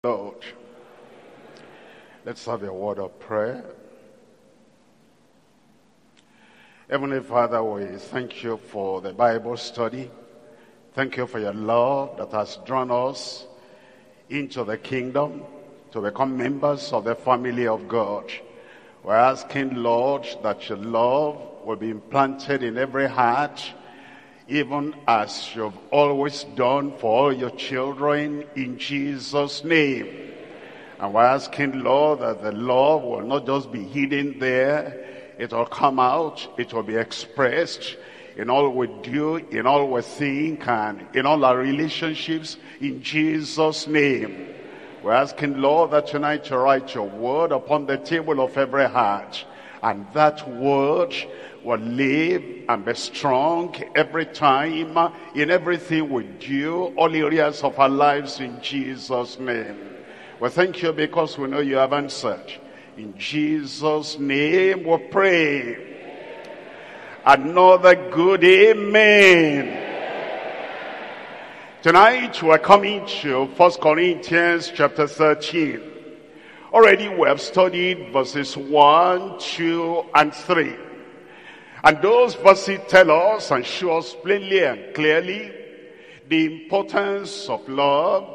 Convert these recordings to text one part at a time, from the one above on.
Lord, let's have a word of prayer. Heavenly Father, we thank you for the Bible study. Thank you for your love that has drawn us into the kingdom to become members of the family of God. We're asking, Lord, that your love will be implanted in every heart, even as you've always done for all your children, in Jesus' name. And we're asking, Lord, that the love will not just be hidden there. It will come out, it will be expressed in all we do, in all we think, and in all our relationships, in Jesus' name. We're asking, Lord, that tonight you write your word upon the table of every heart, and that word will live and be strong every time, in everything we do, all areas of our lives, in Jesus' name. We thank you because we know you have answered. In Jesus' name we pray. Another good amen. Tonight we're coming to 1 Corinthians chapter 13. Already we have studied verses 1, 2, and 3. And those verses tell us and show us plainly and clearly the importance of love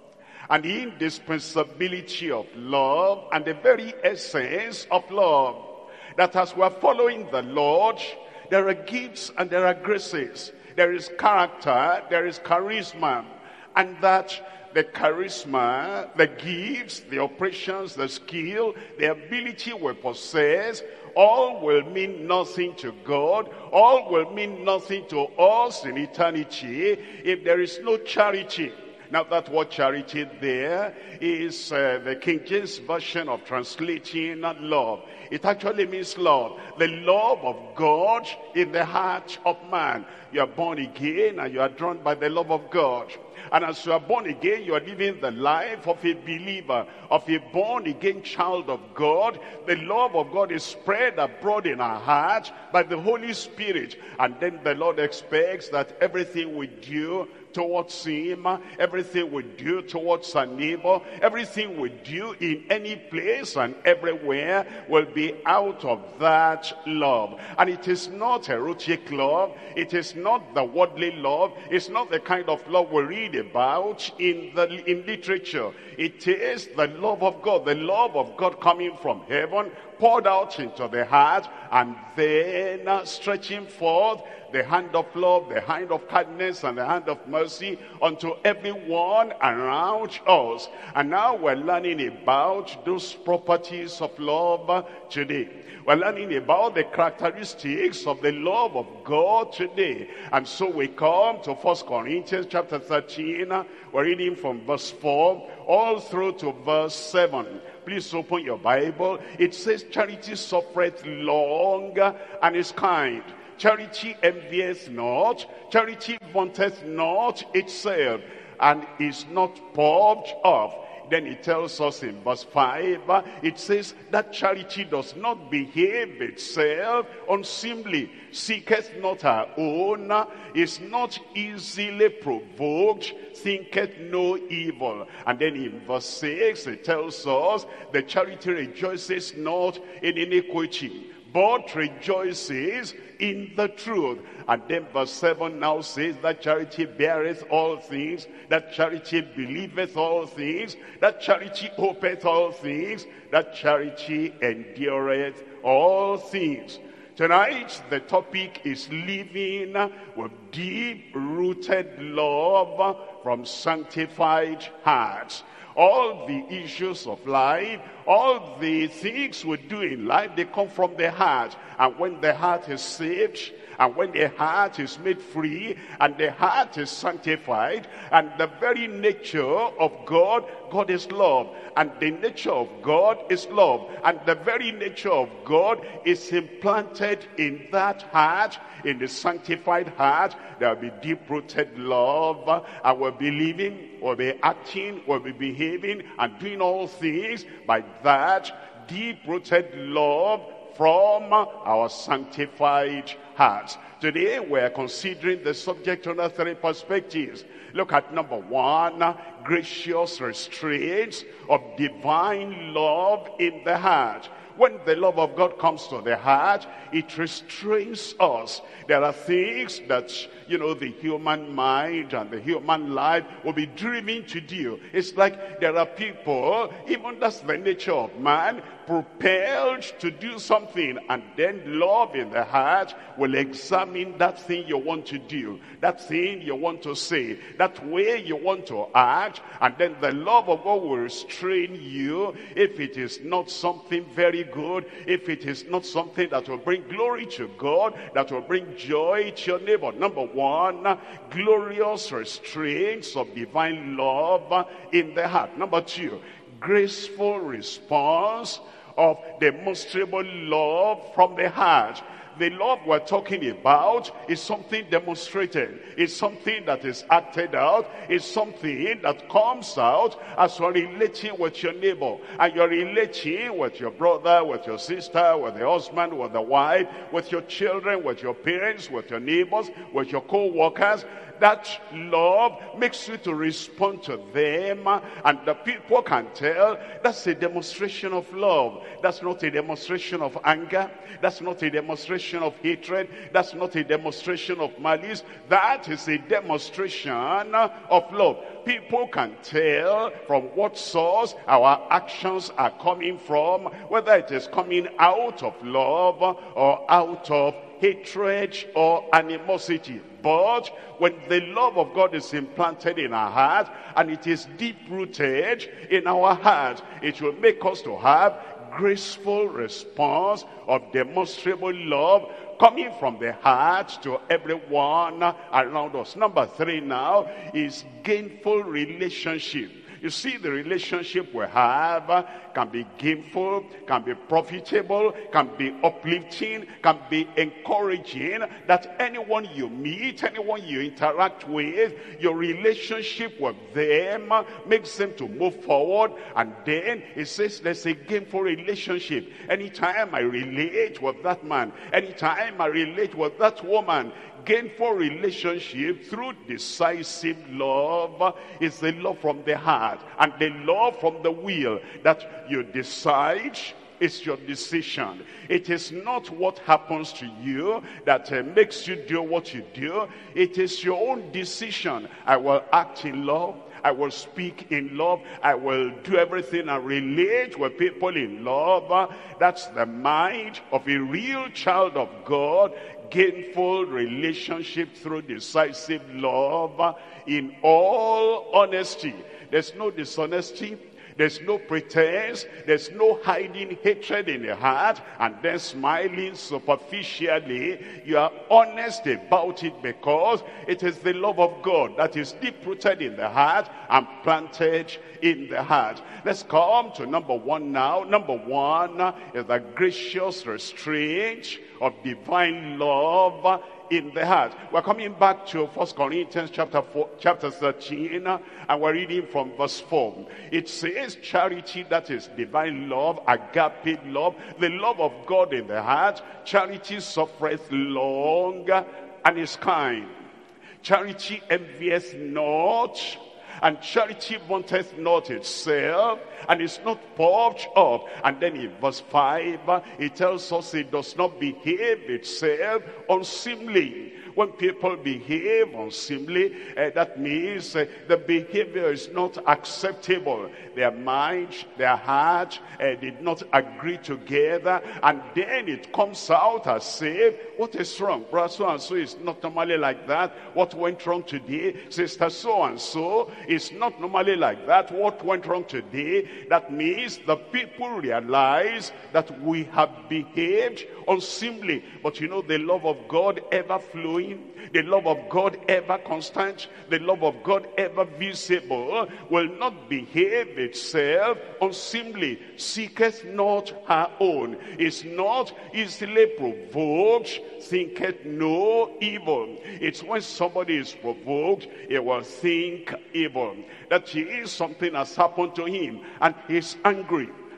and the indispensability of love and the very essence of love. That as we are following the Lord, there are gifts and there are graces. There is character, there is charisma. And that the charisma, the gifts, the operations, the skill, the ability we possess, all will mean nothing to God. All will mean nothing to us in eternity if there is no charity. Now that word charity there is the King James version of translating love. It actually means love. The love of God in the heart of man. You are born again and you are drawn by the love of God. And as you are born again, you are living the life of a believer, of a born again child of God. The love of God is spread abroad in our heart by the Holy Spirit. And then the Lord expects that everything we do towards him, everything we do towards our neighbor, everything we do in any place and everywhere will be out of that love. And it is not erotic love, it is not the worldly love, it's not the kind of love we read about in literature. It is the love of God, the love of God coming from heaven, poured out into the heart, and then stretching forth the hand of love, the hand of kindness, and the hand of mercy unto everyone around us. And now we're learning about those properties of love today. We're learning about the characteristics of the love of God today. And so we come to 1 Corinthians chapter 13. We're reading from verse 4 all through to verse 7. Please open your Bible. It says, charity suffereth long and is kind. Charity envieth not, charity vaunteth not itself, and is not puffed up. Then it tells us in verse 5, it says that charity does not behave itself unseemly, seeketh not her own, is not easily provoked, thinketh no evil. And then in verse 6, it tells us that charity rejoices not in iniquity, but rejoices in the truth. And then verse 7 now says that charity beareth all things, that charity believeth all things, that charity hopeth all things, that charity endureth all things. Tonight the topic is living with deep-rooted love from sanctified hearts. All the issues of life, all the things we do in life, they come from the heart. And when the heart is saved, and when the heart is made free, and the heart is sanctified, and the very nature of God, God is love. And the nature of God is love. And the very nature of God is implanted in that heart, in the sanctified heart. There will be deep-rooted love, and we'll be living, we'll be acting, we'll be behaving, and doing all things by that deep-rooted love from our sanctified hearts. Today we're considering the subject under three perspectives. Look at number one, gracious restraints of divine love in the heart. When the love of God comes to the heart, it restrains us. There are things that, the human mind and the human life will be driven to do. It's like there are people, even that's the nature of man, propelled to do something, and then love in the heart will examine that thing you want to do, that thing you want to say, that way you want to act, and then the love of God will restrain you if it is not something very good, if it is not something that will bring glory to God, that will bring joy to your neighbor. Number one, glorious restraints of divine love in the heart. Number two, graceful response of demonstrable love from the heart. The love we're talking about is something demonstrated. It's something that is acted out. It's something that comes out as you're relating with your neighbor. And you're relating with your brother, with your sister, with the husband, with the wife, with your children, with your parents, with your neighbors, with your co-workers. That love makes you to respond to them, and the people can tell that's a demonstration of love. That's not a demonstration of anger. That's not a demonstration of hatred. That's not a demonstration of malice. That is a demonstration of love. People can tell from what source our actions are coming from, whether it is coming out of love or out of hatred or animosity. But when the love of God is implanted in our heart and it is deep-rooted in our heart, it will make us to have graceful response of demonstrable love coming from the heart to everyone around us. Number three now is gainful relationship. You see, the relationship we have can be gainful, can be profitable, can be uplifting, can be encouraging, that anyone you meet, anyone you interact with, your relationship with them makes them to move forward. And then it says there's a gainful relationship. Anytime I relate with that man, anytime I relate with that woman, gainful relationship through decisive love is the love from the heart and the love from the will, that you decide. It's your decision. It is not what happens to you that makes you do what you do. It is your own decision. I will act in love. I will speak in love. I will do everything and relate with people in love. That's the mind of a real child of God. Gainful relationship through decisive love in all honesty. There's no dishonesty. There's no pretense. There's no hiding hatred in the heart and then smiling superficially. You are honest about it because it is the love of God that is deep-rooted in the heart and planted in the heart. Let's come to number one now. Number one is the gracious restraint of divine love in the heart. We're coming back to 1 Corinthians chapter 13, and we're reading from verse 4. It says, charity, that is divine love, agape love, the love of God in the heart. Charity suffereth long and is kind. Charity envieth not, and charity vaunteth not itself, and is not puffed up. And then in verse 5, it tells us it does not behave itself unseemly. When people behave unseemly, that means the behavior is not acceptable. Their mind, their heart did not agree together, and then it comes out as if, what is wrong? Brother so-and-so is not normally like that. What went wrong today? Sister so-and-so is not normally like that. What went wrong today? That means the people realize that we have behaved unseemly. But you know, the love of God ever flowing, the love of God ever constant, the love of God ever visible, will not behave itself unseemly. Seeketh not her own, is not easily provoked, thinketh no evil. It's when somebody is provoked, he will think evil. That something has happened to him and he's angry.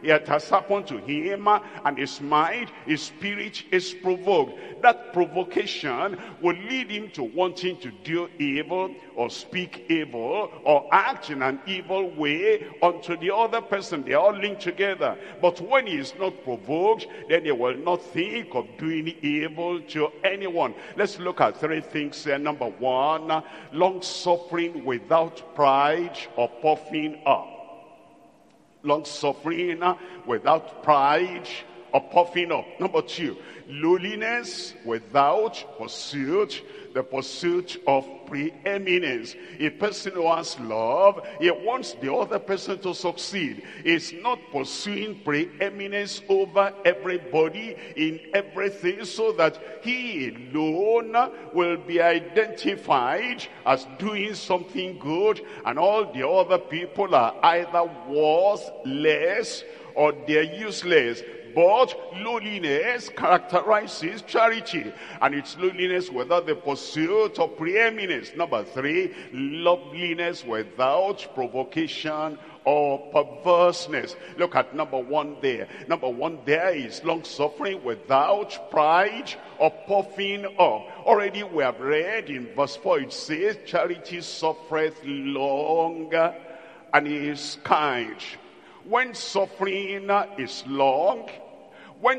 It has happened to him, and his mind, his spirit is provoked. That provocation will lead him to wanting to do evil, or speak evil, or act in an evil way unto the other person. They are all linked together. But when he is not provoked, then he will not think of doing evil to anyone. Let's look at three things here. Number one, long-suffering without pride or puffing up. Long-suffering without pride or puffing up. Number two, lowliness without pursuit, the pursuit of preeminence. A person who has love, he wants the other person to succeed. He's not pursuing preeminence over everybody in everything, so that he alone will be identified as doing something good, and all the other people are either worthless or they're useless. But lowliness characterizes charity, and it's lowliness without the pursuit of preeminence. Number three, loveliness without provocation or perverseness. Look at number one there. Number one there is long-suffering without pride or puffing up. Already we have read in verse 4, it says, charity suffereth long and is kind. When suffering is long, when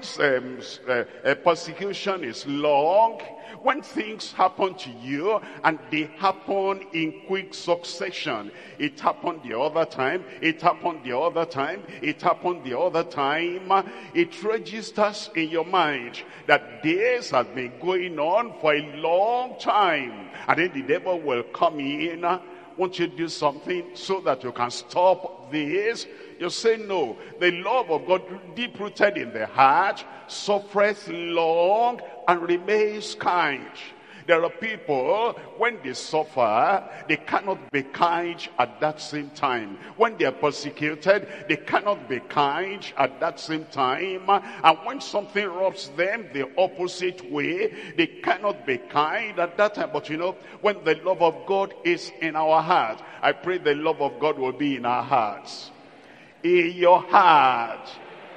persecution is long, when things happen to you and they happen in quick succession, it happened the other time, it happened the other time, it happened the other time, it registers in your mind that this has been going on for a long time, and then the devil will come in. Won't you do something so that you can stop this? You say no. The love of God, deep-rooted in the heart, suffereth long and remains kind. There are people, when they suffer, they cannot be kind at that same time. When they are persecuted, they cannot be kind at that same time. And when something rubs them the opposite way, they cannot be kind at that time. But you know, when the love of God is in our heart, I pray the love of God will be in our hearts. In your heart,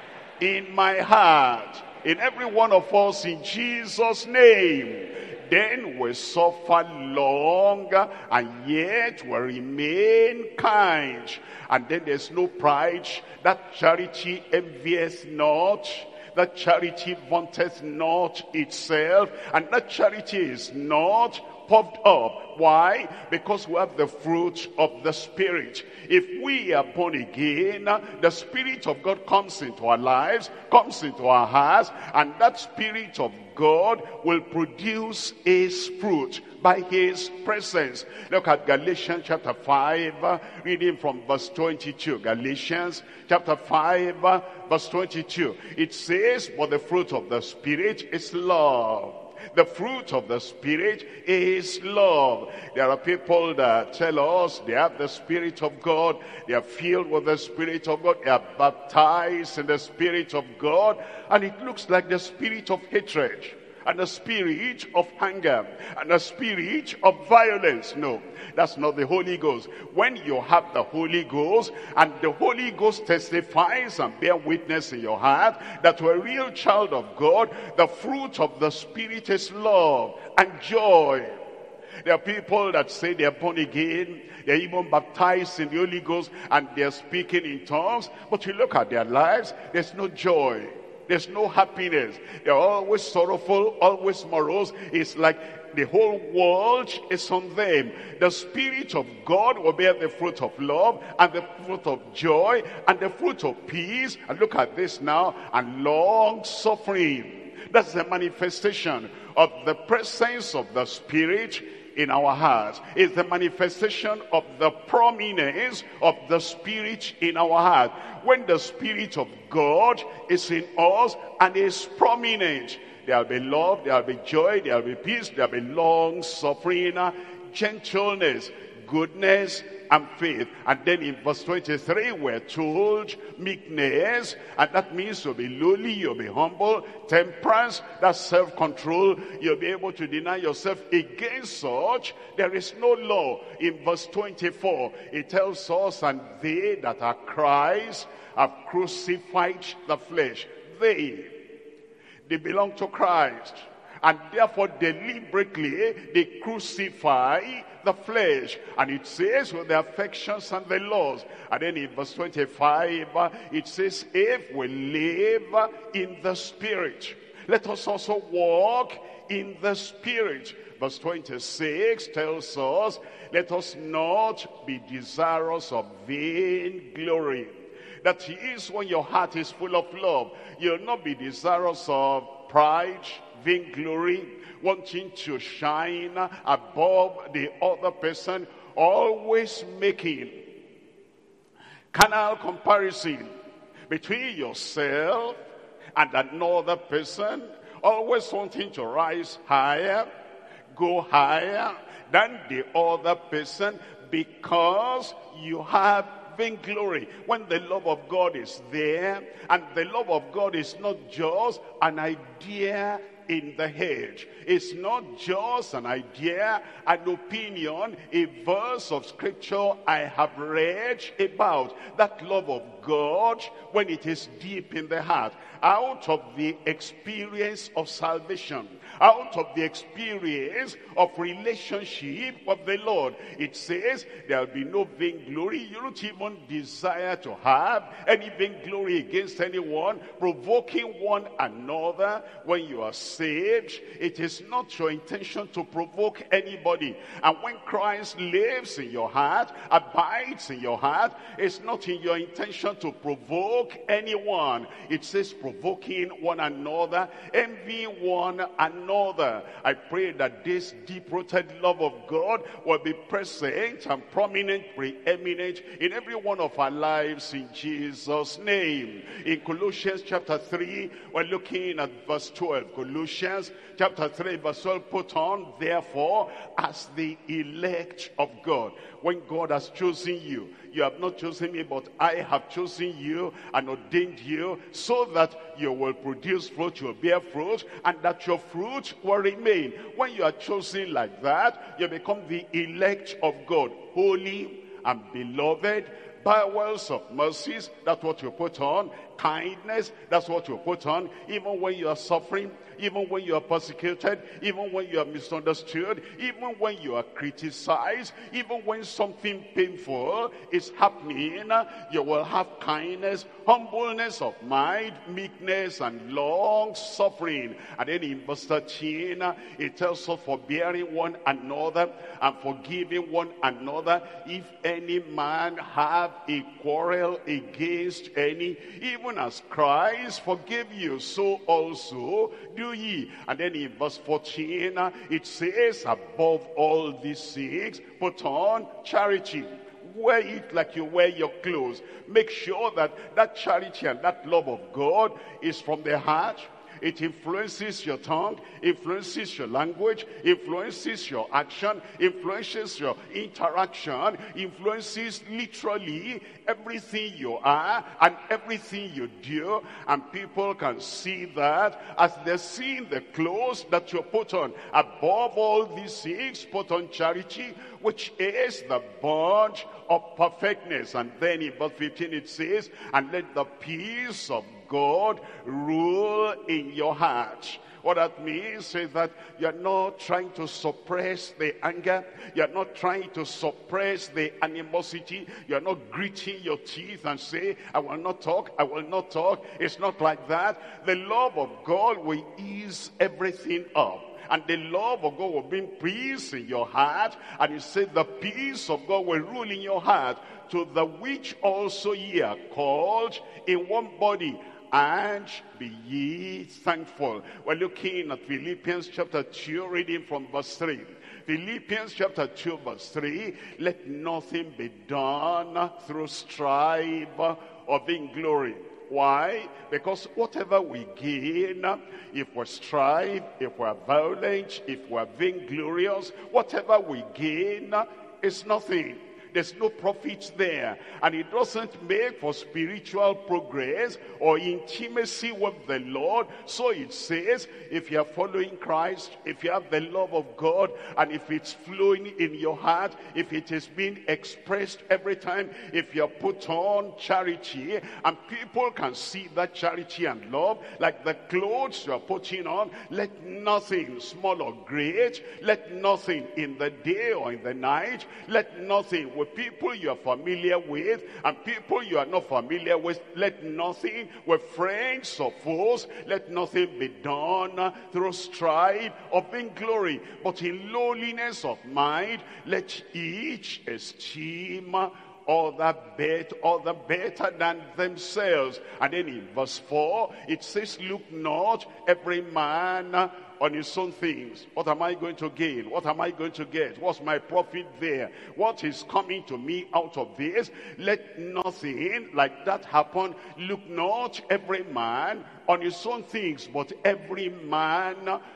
in my heart, in every one of us, in Jesus' name. Then we suffer long, and yet we remain kind. And then there's no pride. That charity envieth not. That charity vaunteth not itself. And that charity is not puffed up. Why? Because we have the fruit of the Spirit. If we are born again, the Spirit of God comes into our lives, comes into our hearts, and that Spirit of God will produce his fruit by his presence. Look at Galatians chapter 5, reading from verse 22. Galatians chapter 5, verse 22. It says, "But the fruit of the Spirit is love." The fruit of the Spirit is love. There are people that tell us they have the Spirit of God. They are filled with the Spirit of God. They are baptized in the Spirit of God. And it looks like the spirit of hatred, and the spirit of anger, and the spirit of violence. No, that's not the Holy Ghost. When you have the Holy Ghost, and the Holy Ghost testifies and bear witness in your heart that you're a real child of God, the fruit of the Spirit is love and joy. There are people that say they're born again, they're even baptized in the Holy Ghost, and they're speaking in tongues, but you look at their lives, there's no joy. There's no happiness. They're always sorrowful, always morose. It's like the whole world is on them. The Spirit of God will bear the fruit of love, and the fruit of joy, and the fruit of peace. And look at this now, and long suffering. That's the manifestation of the presence of the Spirit in our hearts. It's the manifestation of the prominence of the Spirit in our heart. When the Spirit of God is in us and is prominent, there'll be love, there'll be joy, there'll be peace, there'll be long suffering, gentleness, goodness, and faith. And then in verse 23, we're told meekness, and that means you'll be lowly, you'll be humble. Temperance, that's self-control. You'll be able to deny yourself. Against such, there is no law. In verse 24, it tells us, and they that are Christ have crucified the flesh. They belong to Christ, and therefore deliberately they crucify the flesh. And it says with the affections and the laws. And then in verse 25 it says, if we live in the Spirit, let us also walk in the Spirit. Verse 26 tells us, let us not be desirous of vain glory. That is, when your heart is full of love, you'll not be desirous of pride, vainglory, wanting to shine above the other person, always making carnal comparison between yourself and another person, always wanting to rise higher, go higher than the other person, because you have vainglory. When the love of God is there, and the love of God is not just an idea in the head. It's not just an idea, an opinion, a verse of scripture I have read about. That love of God, when it is deep in the heart, out of the experience of salvation, out of the experience of relationship with the Lord, it says there will be no vainglory. You don't even desire to have any vainglory against anyone, provoking one another. When you are saved, it is not your intention to provoke anybody. And when Christ lives in your heart, abides in your heart, it's not in your intention to provoke anyone. It says provoking one another, envying one another. I pray that this deep-rooted love of God will be present and prominent, preeminent in every one of our lives in Jesus' name. In Colossians chapter 3, we're looking at verse 12. Colossians chapter 3, verse 12, put on, therefore, as the elect of God. When God has chosen you, you have not chosen me, but I have chosen you and ordained you so that you will produce fruit, you will bear fruit, and that your fruit will remain. When you are chosen like that, you become the elect of God, holy and beloved, bowels of mercies, that's what you put on. Kindness, that's what you put on. Even when you are suffering, even when you are persecuted, even when you are misunderstood, even when you are criticized, even when something painful is happening, you will have kindness, humbleness of mind, meekness, and long suffering. And then in verse 13, it tells us, forbearing one another and forgiving one another, if any man have a quarrel against any, even as Christ forgave you, so also do ye. And then in verse 14, it says, above all these things, put on charity. Wear it like you wear your clothes. Make sure that that charity and that love of God is from the heart. It influences your tongue, influences your language, influences your action, influences your interaction, influences literally everything you are and everything you do. And people can see that as they're seeing the clothes that you put on. Above all these things, put on charity, which is the bond of perfectness. And then in verse 15 it says, and let the peace of God rule in your heart. What that means is that you're not trying to suppress the anger. You're not trying to suppress the animosity. You're not gritting your teeth and say, I will not talk, I will not talk. It's not like that. The love of God will ease everything up. And the love of God will bring peace in your heart. And you say the peace of God will rule in your heart, to the which also ye are called in one body, and be ye thankful. We're looking at Philippians chapter 2, reading from verse 3. Philippians chapter 2, verse 3. Let nothing be done through strife or vainglory. Why? Because whatever we gain, if we strive, if we're violent, if we're vainglorious, whatever we gain is nothing. there's no profit there. And it doesn't make for spiritual progress or intimacy with the Lord. So it says, if you are following Christ, if you have the love of God, and if it's flowing in your heart, if it is being expressed every time, if you put on charity, and people can see that charity and love, like the clothes you are putting on, let nothing, small or great, let nothing in the day or in the night, let nothing with people you are familiar with and people you are not familiar with, let nothing with friends or foes, let nothing be done through strife or vainglory, but in lowliness of mind, let each esteem other better than themselves. And then in verse 4, it says, look not every man on his own things. What am I going to gain? What am I going to get? What's my profit there? What is coming to me out of this? Let nothing like that happen. Look not every man on his own things, but every man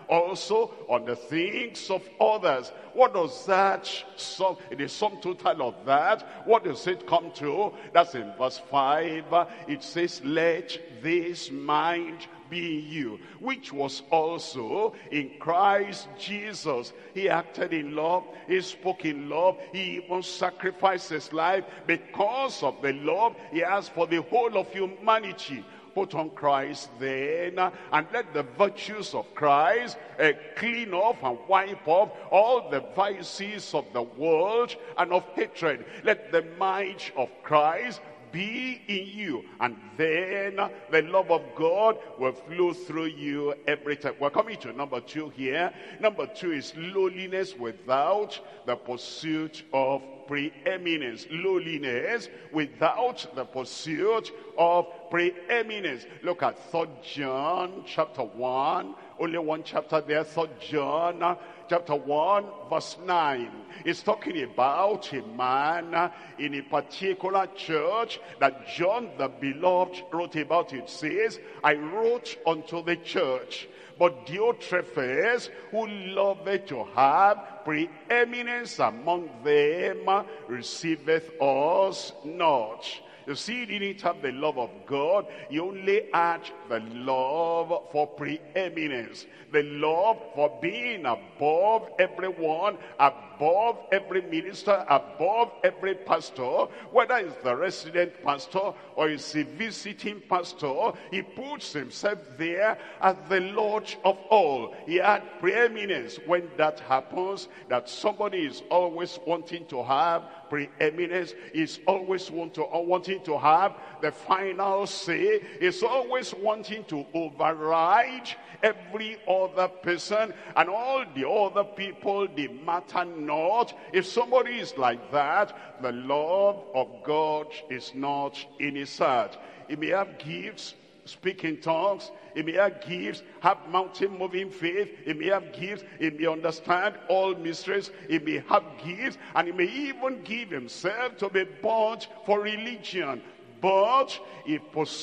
also on the things of others. What does that sum? It is sum total of that. What does it come to? That's in verse 5. It says, let this mind be in you, which was also in Christ Jesus. He acted in love, he spoke in love, he even sacrificed his life because of the love he has for the whole of humanity. Put on Christ then, and let the virtues of Christ clean off and wipe off all the vices of the world and of hatred. Let the mind of Christ be in you, and then the love of God will flow through you every time. We're coming to number 2 here. Number 2 is lowliness without the pursuit of preeminence. Lowliness without the pursuit of preeminence. Look at 3 John chapter 1. Only one chapter there. 3 John chapter 1 verse 9. It's talking about a man in a particular church that John the beloved wrote about. It says, I wrote unto the church, but Diotrephes, who loveth to have preeminence among them, receiveth us not. You see, he didn't have the love of God. He only had the love for preeminence. The love for being above everyone, above every minister, above every pastor. Whether it's the resident pastor or it's a visiting pastor, he puts himself there as the Lord of all. He had preeminence. When that happens, that somebody is always wanting to have preeminence, is always wanting to have the final say, is always wanting to override every other person, and all the other people, they matter not. If somebody is like that, the love of God is not in his heart. He may have gifts, speak in tongues, he may have gifts, have mountain moving faith, he may have gifts, he may understand all mysteries, he may have gifts, and he may even give himself to be bought for religion. But if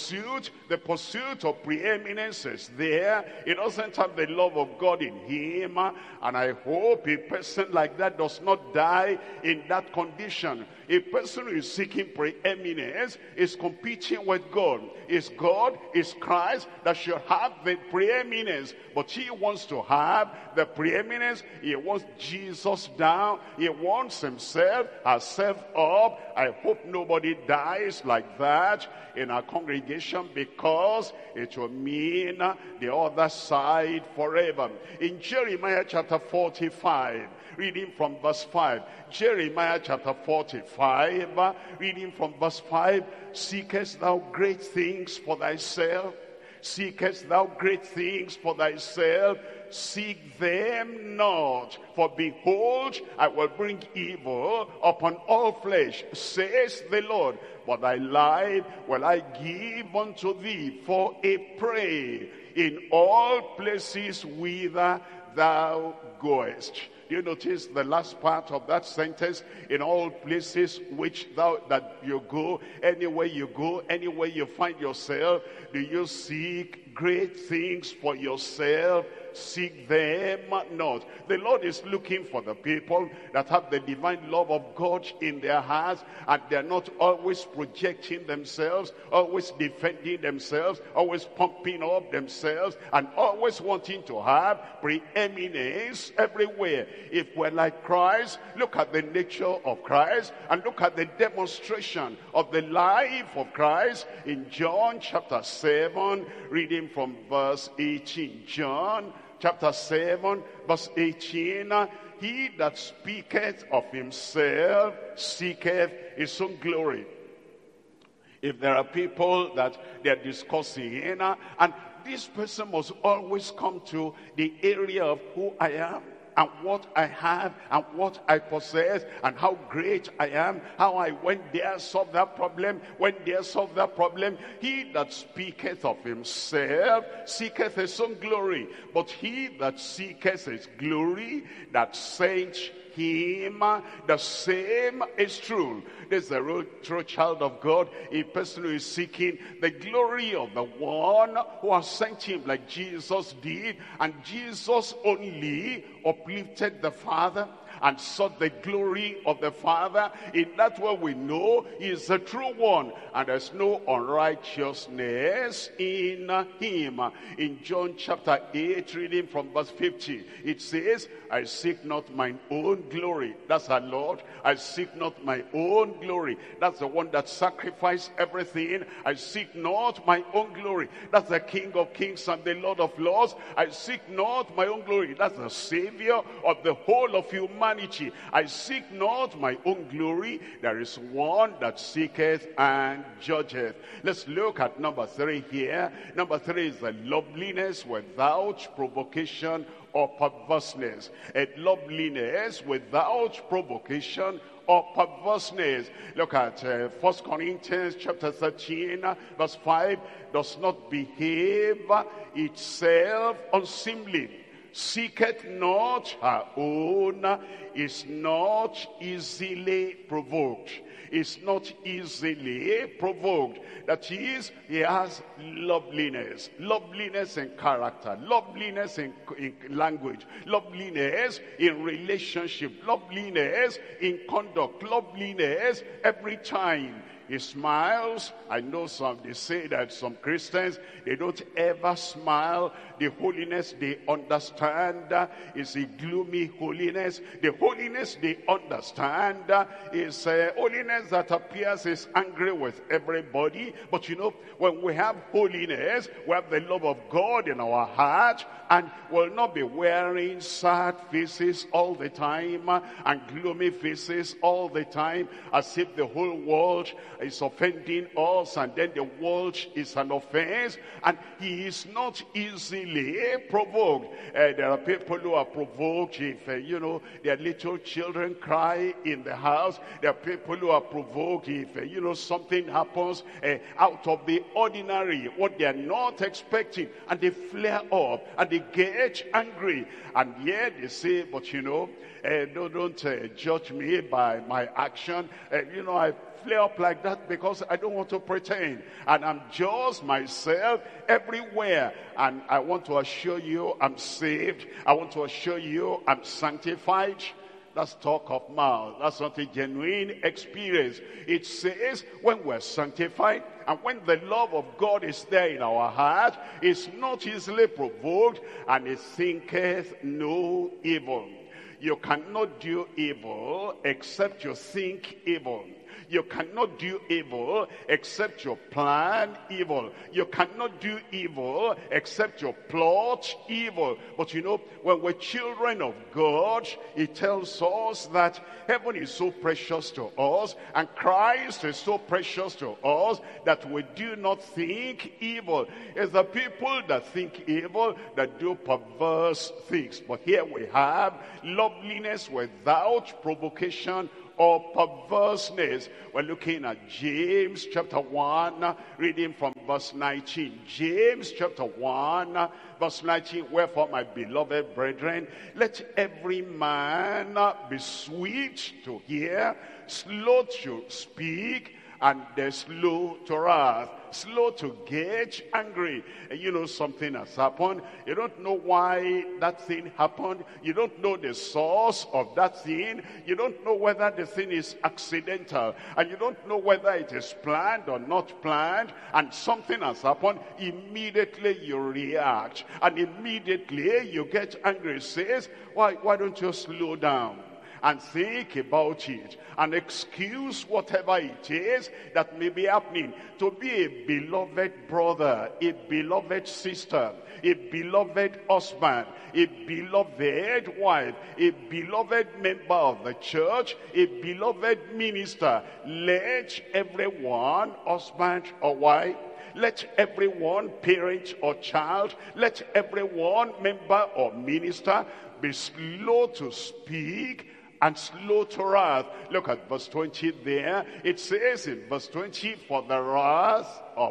the pursuit of preeminence is there, he doesn't have the love of God in him. And I hope a person like that does not die in that condition. A person who is seeking preeminence is competing with God. It's God, it's Christ that should have the preeminence. But he wants to have the preeminence. He wants Jesus down. He wants himself, herself up. I hope nobody dies like that in our congregation, because it will mean the other side forever. In Jeremiah chapter 45, reading from verse 5. Jeremiah chapter 45, reading from verse 5. Seekest thou great things for thyself? Seekest thou great things for thyself? Seek them not, for behold, I will bring evil upon all flesh, says the Lord. But thy life will I give unto thee for a prey in all places whither thou goest. Do you notice the last part of that sentence? In all places which that you go, anywhere you find yourself, do you seek great things for yourself? seek them not. The Lord is looking for the people that have the divine love of God in their hearts, and they're not always projecting themselves, always defending themselves, always pumping up themselves, and always wanting to have preeminence everywhere. If we're like Christ, look at the nature of Christ, and look at the demonstration of the life of Christ in John chapter 7, reading from verse 18. John chapter 7, verse 18. He that speaketh of himself seeketh his own glory. If there are people that they're discussing, and this person must always come to the area of who I am, and what I have, and what I possess, and how great I am, how I went there, solved that problem, went there, solved that problem. He that speaketh of himself seeketh his own glory. But he that seeketh his glory that sent him, the same is true. This is a real true child of God, a person who is seeking the glory of the one who has sent him, like Jesus did. And Jesus only uplifted the Father and sought the glory of the Father. In that way we know he is the true one, and there's no unrighteousness in him. In John chapter 8, reading from verse 50, it says, I seek not mine own glory. That's our Lord. I seek not my own glory. That's the one that sacrificed everything. I seek not my own glory. That's the King of Kings and the Lord of Lords. I seek not my own glory. That's the Savior of the whole of humanity. I seek not my own glory. There is one that seeketh and judgeth. Let's look at number 3 here. Number 3 is the loveliness without provocation or perverseness. A loveliness without provocation or perverseness. Look at 1 Corinthians chapter 13, verse 5. Does not behave itself unseemly, seeketh not her own, is not easily provoked. Is not easily provoked. That is, he has loveliness. Loveliness in character. Loveliness in language. Loveliness in relationship. Loveliness in conduct. Loveliness every time. He smiles. I know they say that some Christians, they don't ever smile. The holiness they understand is a gloomy holiness. The holiness they understand is a holiness that appears is angry with everybody. But you know, when we have holiness, we have the love of God in our heart, and will not be wearing sad faces all the time and gloomy faces all the time, as if the whole world is offending us, and then the world is an offense, and he is not easily provoked. There are people who are provoked if their little children cry in the house. There are people who are provoked if something happens out of the ordinary, what they are not expecting, and they flare up and they get angry, and yet they say, but don't judge me by my action. I flare up like that because I don't want to pretend, and I'm just myself everywhere. And I want to assure you I'm saved. I want to assure you I'm sanctified. That's talk of mouth. That's not a genuine experience. It says when we're sanctified and when the love of God is there in our heart, it's not easily provoked, and it thinketh no evil. You cannot do evil except you think evil. You cannot do evil except you plan evil. You cannot do evil except you plot evil. But when we're children of God, it tells us that heaven is so precious to us, and Christ is so precious to us, that we do not think evil. It's the people that think evil that do perverse things. But here we have loveliness without provocation or perverseness. We're looking at James chapter 1, reading from verse 19. James chapter 1, verse 19. Wherefore, my beloved brethren, let every man be sweet to hear, slow to speak, and they're slow to wrath, slow to get angry. And you know something has happened. You don't know why that thing happened. You don't know the source of that thing. You don't know whether the thing is accidental. And you don't know whether it is planned or not planned. And something has happened. Immediately you react. And immediately you get angry. It says, why don't you slow down and think about it and excuse whatever it is that may be happening? To be a beloved brother, a beloved sister, a beloved husband, a beloved wife, a beloved member of the church, a beloved minister, let everyone, husband or wife, let everyone, parent or child, let everyone, member or minister, be slow to speak and slow to wrath. Look at verse 20 there. It says in verse 20, for the wrath of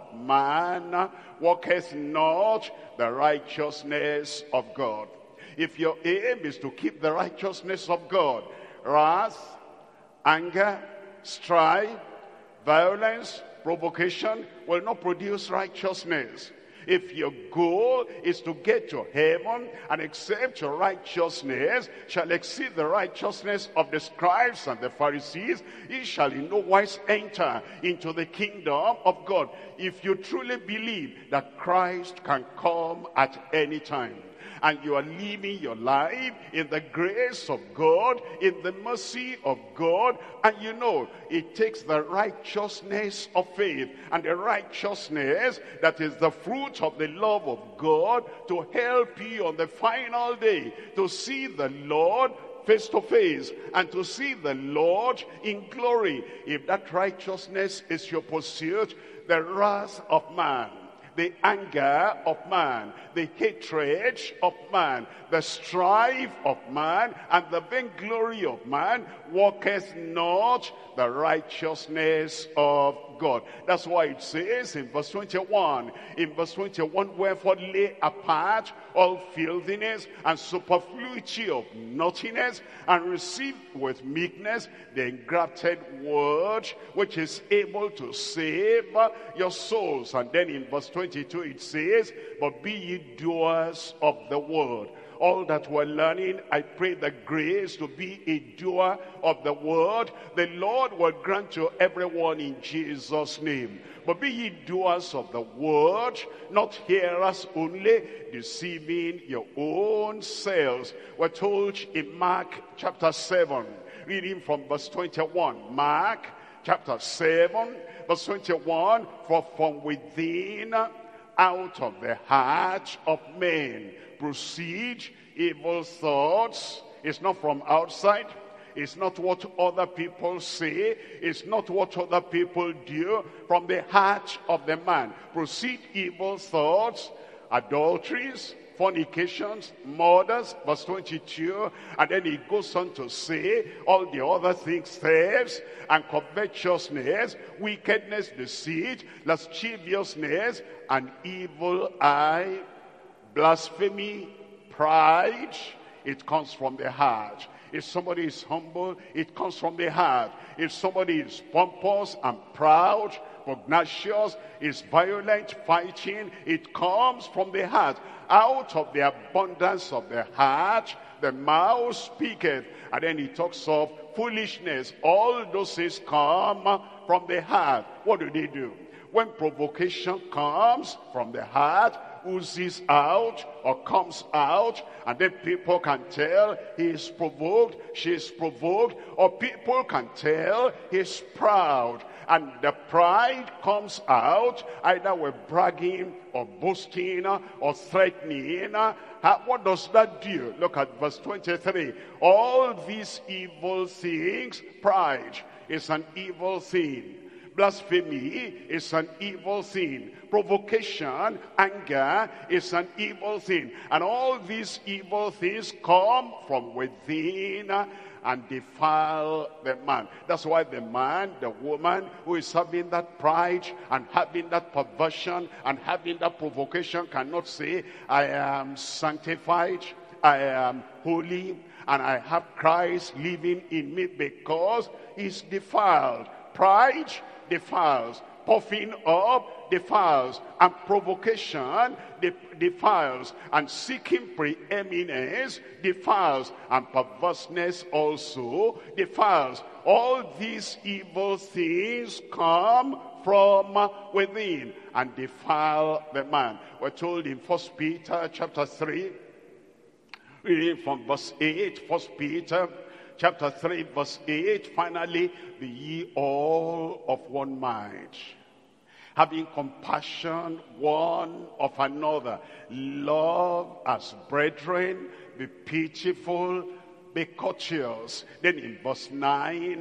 man worketh not the righteousness of God. If your aim is to keep the righteousness of God, wrath, anger, strife, violence, provocation will not produce righteousness. If your goal is to get to heaven, and except your righteousness shall exceed the righteousness of the scribes and the Pharisees, ye shall in no wise enter into the kingdom of God. If you truly believe that Christ can come at any time, and you are living your life in the grace of God, in the mercy of God, and you know it takes the righteousness of faith and the righteousness that is the fruit of the love of God to help you on the final day to see the Lord face to face and to see the Lord in glory. If that righteousness is your pursuit, the wrath of man, the anger of man, the hatred of man, the strife of man, and the vainglory of man worketh not the righteousness of God. That's why it says in verse 21, wherefore lay apart all filthiness and superfluity of naughtiness, and receive with meekness the engrafted word, which is able to save your souls. And then in verse 22 it says, but be ye doers of the word. All that we're learning, I pray the grace to be a doer of the word. The Lord will grant to everyone in Jesus' name. But be ye doers of the word, not hearers only, deceiving your own selves. We're told in Mark chapter 7, reading from verse 21. Mark chapter 7, verse 21, for from within, out of the heart of men, proceed evil thoughts. It's not from outside. It's not what other people say. It's not what other people do. From the heart of the man proceed evil thoughts, adulteries, fornications, murders, verse 22, and then he goes on to say all the other things, thefts and covetousness, wickedness, deceit, lasciviousness, an evil eye, blasphemy, pride. It comes from the heart. If somebody is humble, it comes from the heart. If somebody is pompous and proud, pugnacious, is violent, fighting, it comes from the heart. Out of the abundance of the heart, the mouth speaketh. And then he talks of foolishness. All those things come from the heart. What do? When provocation comes from the heart, oozes out or comes out, and then people can tell he is provoked, she is provoked, or people can tell he's proud, and the pride comes out either with bragging or boasting or threatening. What does that do? Look at verse 23. All these evil things, pride is an evil thing. Blasphemy is an evil thing. Provocation, anger is an evil thing. And all these evil things come from within and defile the man. That's why the man, the woman who is having that pride and having that perversion and having that provocation cannot say, I am sanctified, I am holy, and I have Christ living in me, because he's defiled. Pride defiles. Puffing up defiles, and provocation defiles, and seeking preeminence defiles, and perverseness also defiles. All these evil things come from within and defile the man. We're told in 1 Peter chapter 3, reading from verse 8, 1 Peter chapter 3 verse 8, finally, be ye all of one mind, having compassion one of another, love as brethren, be pitiful, be courteous. Then in verse 9,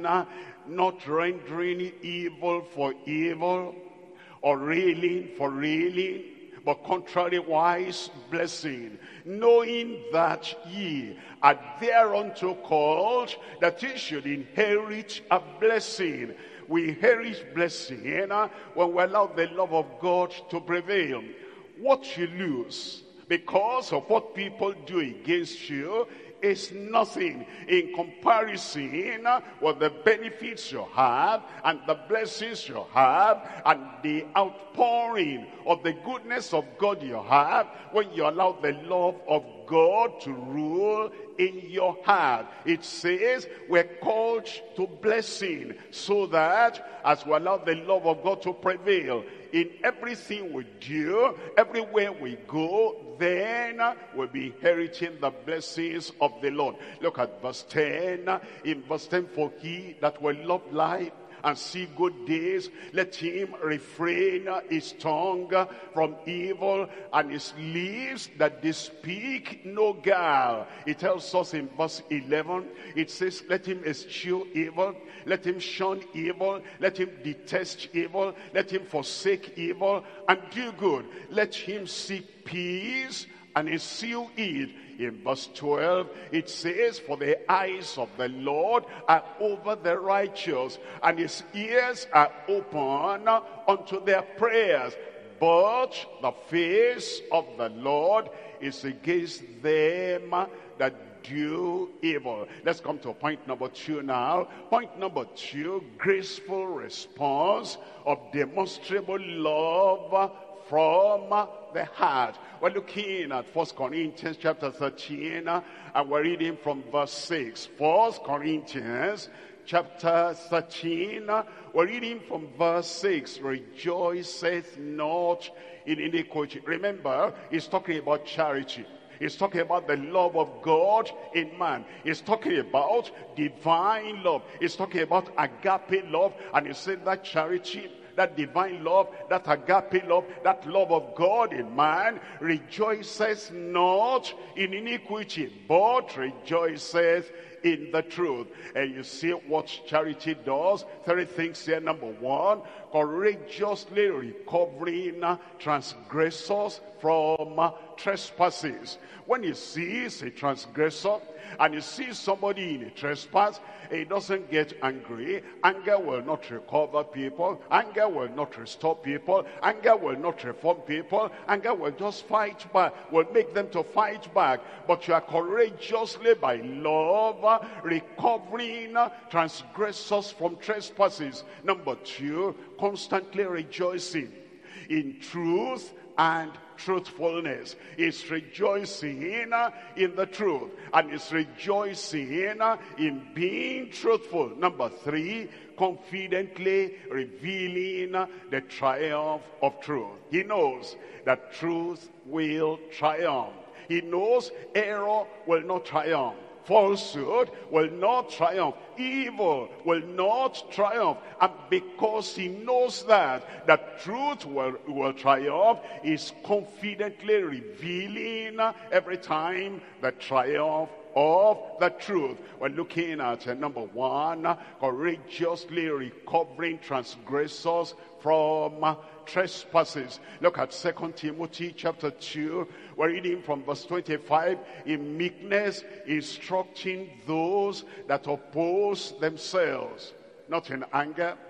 not rendering evil for evil, or railing for railing, but contrariwise blessing, knowing that ye are thereunto called, that ye should inherit a blessing. We inherit blessing when we allow the love of God to prevail. What you lose because of what people do against you is nothing in comparison with the benefits you have and the blessings you have and the outpouring of the goodness of God you have when you allow the love of God to rule in your heart. It says we're called to blessing, so that as we allow the love of God to prevail in everything we do, everywhere we go, then we'll be inheriting the blessings of the Lord. Look at verse 10. In verse 10, for he that will love life and see good days, let him refrain his tongue from evil, and his lips that they speak no guile. It tells us in verse 11, it says, let him eschew evil, let him shun evil, let him detest evil, let him forsake evil, and do good. Let him seek peace and ensue it. In verse 12, it says, for the eyes of the Lord are over the righteous, and his ears are open unto their prayers. But the face of the Lord is against them that do evil. Let's come to point number 2 now. Point number 2, graceful response of demonstrable love from the heart. We're looking at 1 Corinthians chapter 13, and we're reading from verse 6. 1 Corinthians chapter 13, we're reading from verse 6. Rejoiceth not in iniquity. Remember, he's talking about charity. He's talking about the love of God in man. He's talking about divine love. He's talking about agape love. And he said that charity, that divine love, that agape love, that love of God in man, rejoiceth not in iniquity, but rejoiceth in the truth. And you see what charity does. 3 things here. Number 1, courageously recovering transgressors from trespasses. When he sees a transgressor and he sees somebody in a trespass, he doesn't get angry. Anger will not recover people. Anger will not restore people. Anger will not reform people. Anger will just fight back, will make them to fight back. But you are courageously by love recovering transgressors from trespasses. Number 2, constantly rejoicing in truth and truthfulness. Is rejoicing in the truth, and is rejoicing in being truthful. Number 3, confidently revealing the triumph of truth. He knows that truth will triumph. He knows error will not triumph. Falsehood will not triumph. Evil will not triumph. And because he knows that truth will triumph, he's confidently revealing every time the triumph of the truth. We're looking at number 1, courageously recovering transgressors from trespasses. Look at 2 Timothy chapter 2. We're reading from verse 25. In meekness instructing those that oppose themselves. Not in anger.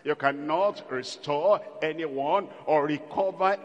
You cannot restore anyone or recover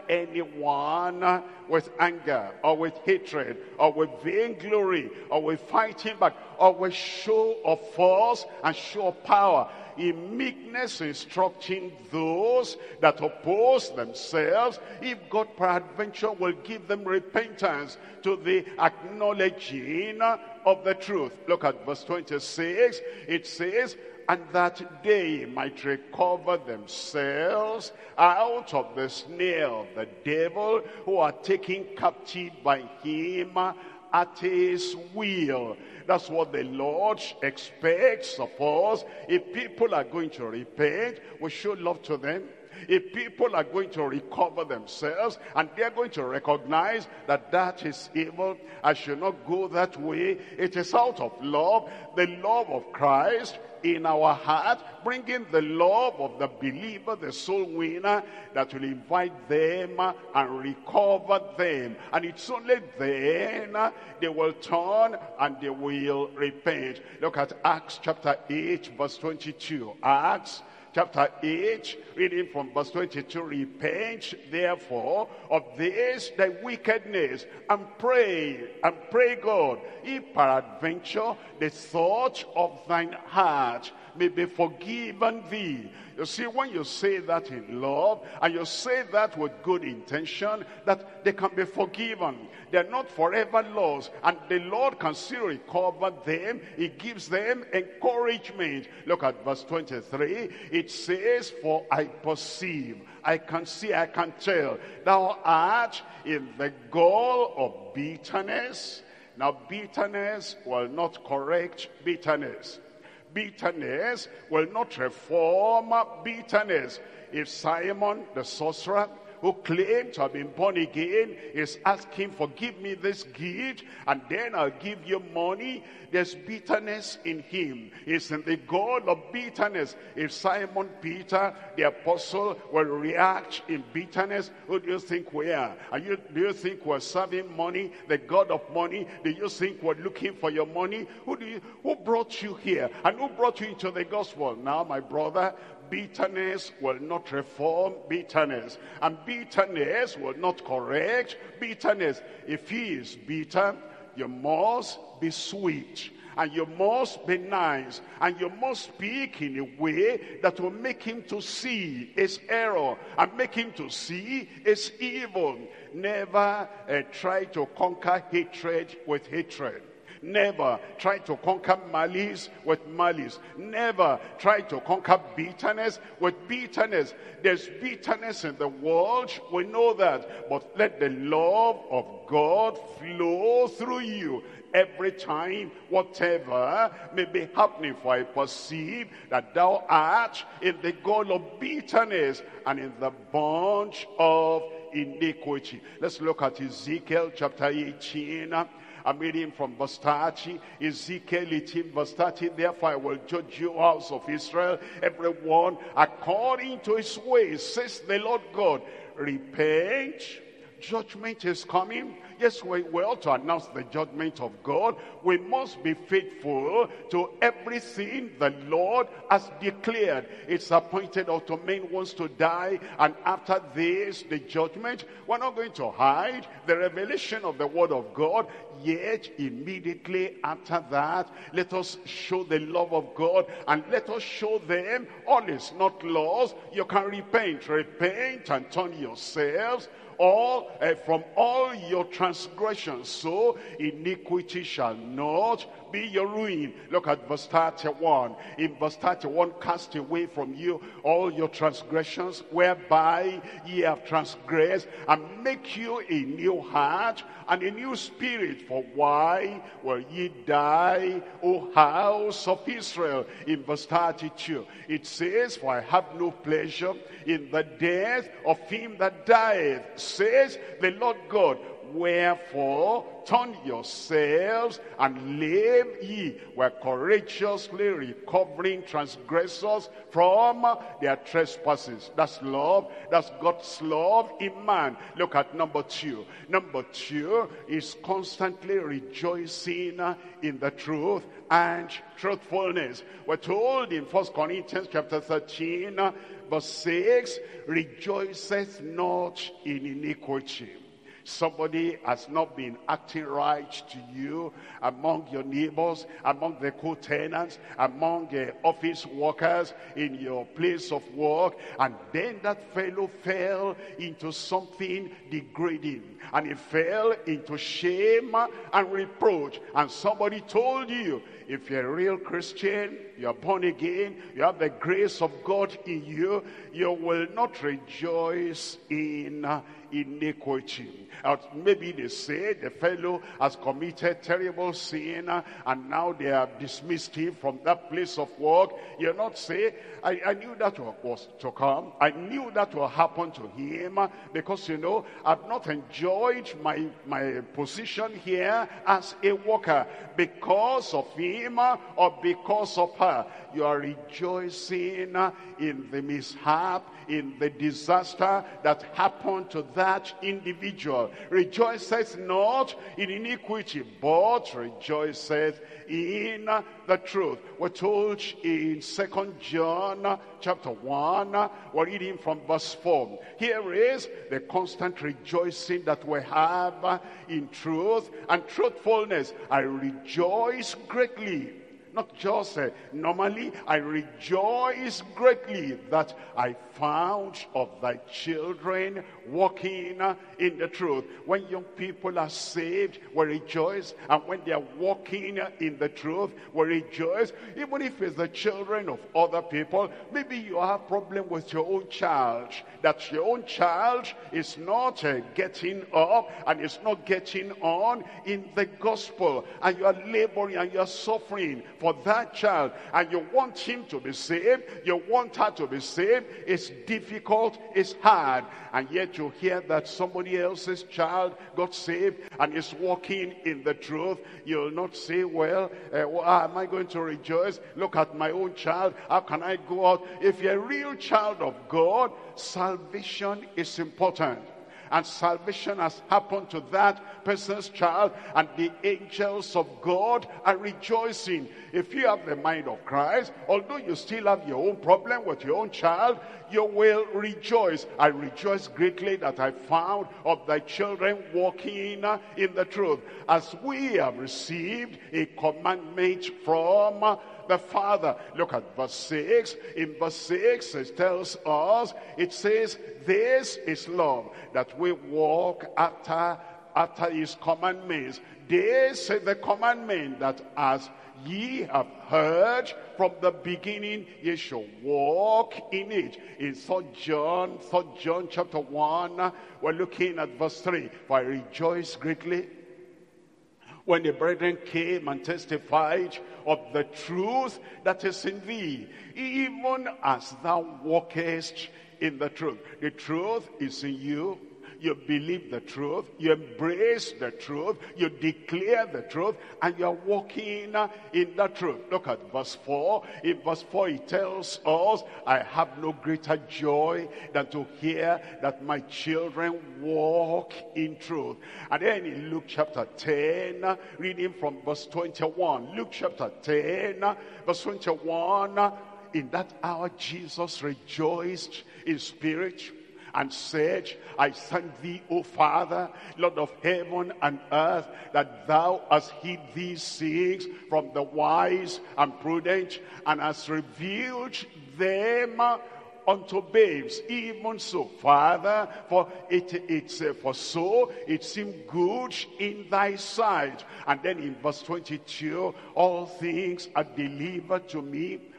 anyone with anger or with hatred or with vainglory or with fighting back or with show of force and show of power. In meekness instructing those that oppose themselves, if God peradventure will give them repentance to the acknowledging of the truth. Look at verse 26. It says, and that they might recover themselves out of the snare of the devil, who are taken captive by him at his will. That's what the Lord expects of us. If people are going to repent, we show love to them. If people are going to recover themselves and they're going to recognize that that is evil, I should not go that way. It is out of love, the love of Christ in our heart, bringing the love of the believer, the soul winner, that will invite them and recover them. And it's only then they will turn and they will repent. Look at Acts chapter 8 verse 22. Acts chapter 8, reading from verse 22, repent therefore of this thy wickedness, and pray God, if peradventure the thought of thine heart may be forgiven thee. You see, when you say that in love, and you say that with good intention, that they can be forgiven. They're not forever lost, and the Lord can still recover them. He gives them encouragement. Look at verse 23. It says, for I perceive, I can see, I can tell, thou art in the gall of bitterness. Now bitterness will not correct bitterness. Bitterness will not reform bitterness. If Simon the sorcerer, who claimed to have been born again, is asking, forgive me this gift and then I'll give you money, there's bitterness in him. It's in the gall of bitterness. If Simon Peter, the apostle, will react in bitterness, who do you think we are? Do you think we're serving money, the God of money? Do you think we're looking for your money? Who brought you here? And who brought you into the gospel? Now, my brother, bitterness will not reform bitterness, and bitterness will not correct bitterness. If he is bitter, you must be sweet, and you must be nice, and you must speak in a way that will make him to see his error and make him to see his evil. Never try to conquer hatred with hatred. Never try to conquer malice with malice. Never try to conquer bitterness with bitterness. There's bitterness in the world, we know that. But let the love of God flow through you every time, whatever may be happening. For I perceive that thou art in the gall of bitterness and in the bond of iniquity. Let's look at Ezekiel chapter 18. I'm reading from verse 30. Ezekiel 18 verse 30. Therefore I will judge you, house of Israel, everyone according to his ways, says the Lord God. Repent. Judgment is coming. Yes, we ought to announce the judgment of God. We must be faithful to everything the Lord has declared. It's appointed unto men once to die, and after this, the judgment. We're not going to hide the revelation of the word of God. Yet, immediately after that, let us show the love of God, and let us show them all is not lost. You can repent and turn yourselves from all your transgressions, so iniquity shall not be your ruin. Look at verse 31. In verse 31, cast away from you all your transgressions, whereby ye have transgressed, and make you a new heart and a new spirit. For why will ye die, O house of Israel? In verse 32, it says, for I have no pleasure in the death of him that dieth, says the Lord God. wherefore turn yourselves and live ye, were courageously recovering transgressors from their trespasses. That's love. That's God's love in man. Look at number 2. Number 2 is constantly rejoicing in the truth and truthfulness. We're told in 1 Corinthians chapter 13, verse 6, rejoiceth not in iniquity. Somebody has not been acting right to you among your neighbors, among the co-tenants, among the office workers, in your place of work, and then that fellow fell into something degrading, and he fell into shame and reproach, and somebody told you, if you're a real Christian, you're born again, you have the grace of God in you, you will not rejoice in iniquity. Maybe they say the fellow has committed terrible sin and now they have dismissed him from that place of work. You'll not say, I knew that was to come. I knew that will happen to him because, you know, I've not enjoyed my position here as a worker because of him or because of her. You are rejoicing in the mishap, in the disaster that happened to that individual. Rejoiceth not in iniquity, but rejoiceth in the truth. We're told in 2 John chapter 1, we're reading from verse 4. Here is the constant rejoicing that we have in truth and truthfulness. I rejoice greatly. Not just normally, I rejoice greatly that I found of thy children walking in the truth. When young people are saved, we rejoice. And when they are walking in the truth, we rejoice. Even if it's the children of other people, maybe you have problem with your own child. That your own child is not getting up and is not getting on in the gospel. And you are laboring and you are suffering for that child, and you want him to be saved, you want her to be saved. It's difficult, it's hard, and yet you hear that somebody else's child got saved and is walking in the truth. You'll not say, well, how am I going to rejoice? Look at my own child, how can I go out? If you're a real child of God, salvation is important. And salvation has happened to that person's child, and the angels of God are rejoicing. If you have the mind of Christ, although you still have your own problem with your own child, you will rejoice. I rejoice greatly that I found of thy children walking in the truth, as we have received a commandment from the Father. Look at verse 6. In verse 6 it tells us, it says, this is love, that we walk after his commandments. This is the commandment, that as ye have heard from the beginning, ye shall walk in it. In 3 John chapter 1, we're looking at verse 3. For I rejoice greatly when the brethren came and testified of the truth that is in thee, even as thou walkest in the truth. The truth is in you. You believe the truth, you embrace the truth, you declare the truth, and you're walking in the truth. Look at verse 4. In verse 4 it tells us, I have no greater joy than to hear that my children walk in truth. And then in Luke chapter 10, reading from verse 21. Luke chapter 10, verse 21, in that hour Jesus rejoiced in spirit and said, I thank thee, O Father, Lord of heaven and earth, that thou hast hid these things from the wise and prudent, and hast revealed them unto babes. Even so, Father, for so it seemed good in thy sight. And then in verse 22, all things are delivered to me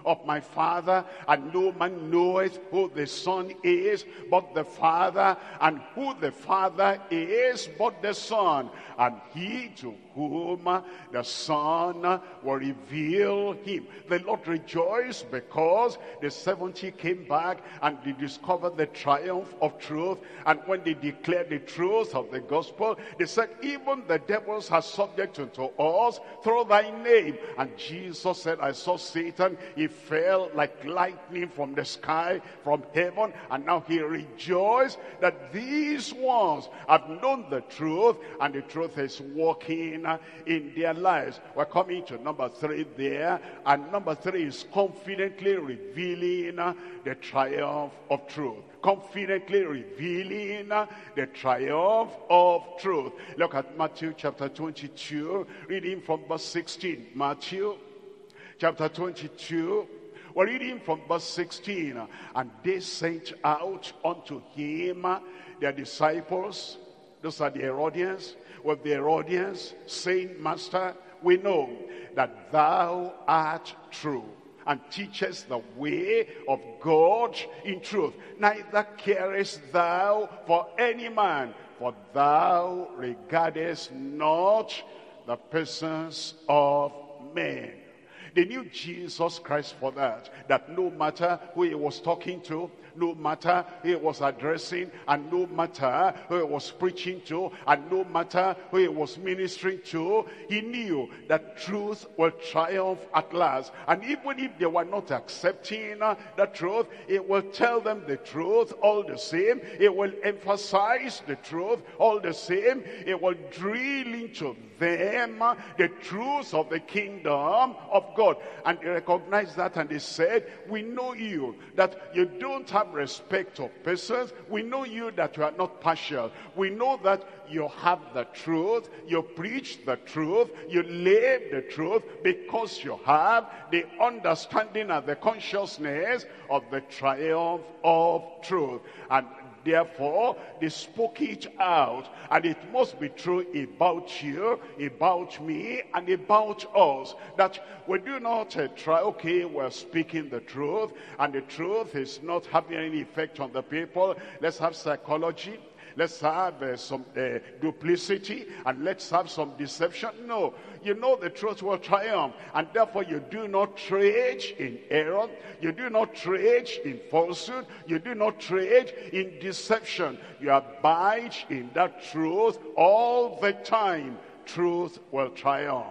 of my Father, and no man knoweth who the Son is but the Father, and who the Father is but the Son, and he to whom the Son will reveal him. The Lord rejoiced because the 70 came back and they discovered the triumph of truth. And when they declared the truth of the gospel, they said, even the devils are subject unto us through thy name. And Jesus said, I saw Satan, he fell like lightning from the sky, from heaven, and now he rejoiced that these ones have known the truth, and the truth is working in their lives. We're coming to number 3 there, and number 3 is confidently revealing the triumph of truth. Confidently revealing the triumph of truth. Look at Matthew chapter 22, reading from verse 16. Matthew chapter 22, we're reading from verse 16. And they sent out unto him their disciples, those are the Herodians, with the Herodians, saying, Master, we know that thou art true, and teachest the way of God in truth. Neither carest thou for any man, for thou regardest not the persons of men. They knew Jesus Christ for that no matter who he was talking to, no matter who he was addressing, and no matter who he was preaching to, and no matter who he was ministering to, he knew that truth will triumph at last. And even if they were not accepting the truth, it will tell them the truth all the same. It will emphasize the truth all the same. It will drill into them the truth of the kingdom of God. And they recognized that, and they said, we know you, that you don't have respect of persons. We know you that you are not partial. We know that you have the truth, you preach the truth, you live the truth, because you have the understanding and the consciousness of the triumph of truth. And therefore, they spoke it out, and it must be true about you, about me, and about us, that we do not try, okay, we're speaking the truth, and the truth is not having any effect on the people. Let's have psychology. Let's have some duplicity, and let's have some deception. No, you know the truth will triumph, and therefore you do not trade in error, you do not trade in falsehood, you do not trade in deception. You abide in that truth all the time. Truth will triumph.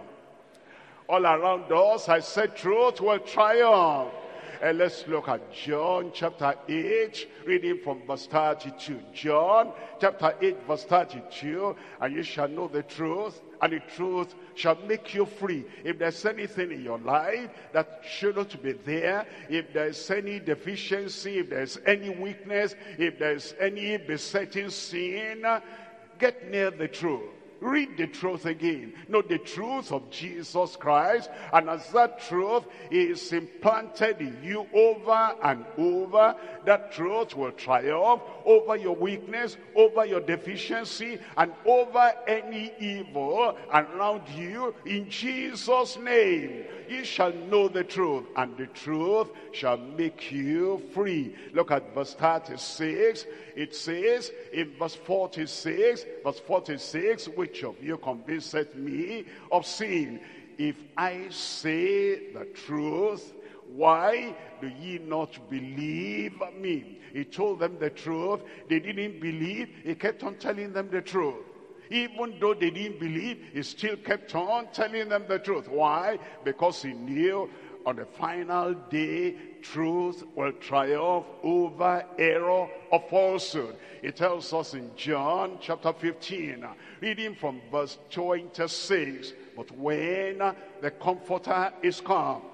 All around us, I said truth will triumph. And let's look at John chapter 8, reading from verse 32. John chapter 8, verse 32. And you shall know the truth, and the truth shall make you free. If there's anything in your life that shouldn't be there, if there's any deficiency, if there's any weakness, if there's any besetting sin, get near the truth. Read the truth again. Know the truth of Jesus Christ. And as that truth is implanted in you over and over, that truth will triumph over your weakness, over your deficiency, and over any evil around you. In Jesus' name, you shall know the truth, and the truth shall make you free. Look at verse 36. It says in verse 46, which of you convinceth me of sin? If I say the truth, why do ye not believe me? He told them the truth. They didn't believe. He kept on telling them the truth. Even though they didn't believe, he still kept on telling them the truth. Why? Because he knew on the final day, truth will triumph over error or falsehood. It tells us in John chapter 15, reading from verse 26, but when the Comforter is come,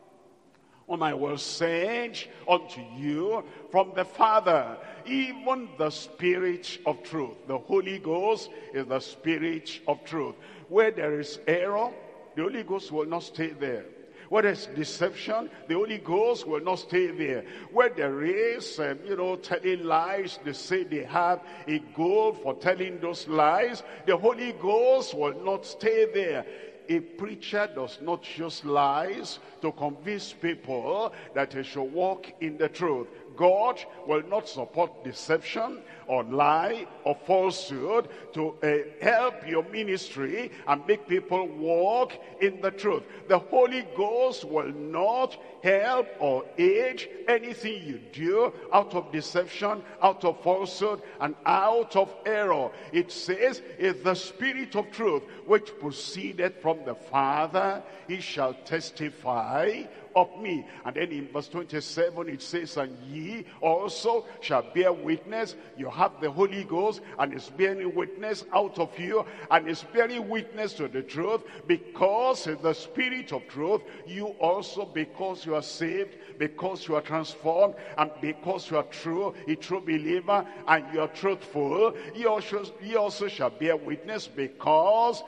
whom I will send unto you from the Father, even the Spirit of truth. The Holy Ghost is the Spirit of truth. Where there is error, the Holy Ghost will not stay there. Where there's deception, the Holy Ghost will not stay there. Where there is, telling lies, they say they have a goal for telling those lies, the Holy Ghost will not stay there. A preacher does not use lies to convince people that they should walk in the truth. God will not support deception or lie or falsehood to help your ministry and make people walk in the truth. The Holy Ghost will not help or aid anything you do out of deception, out of falsehood, and out of error. It says, if the Spirit of truth which proceeded from the Father, he shall testify of me. And then in verse 27 it says, and ye also shall bear witness. You have the Holy Ghost, and is bearing witness out of you, and is bearing witness to the truth, because the Spirit of truth, you also, because you are saved, because you are transformed, and because you are a true believer, and you are truthful, ye also shall bear witness, because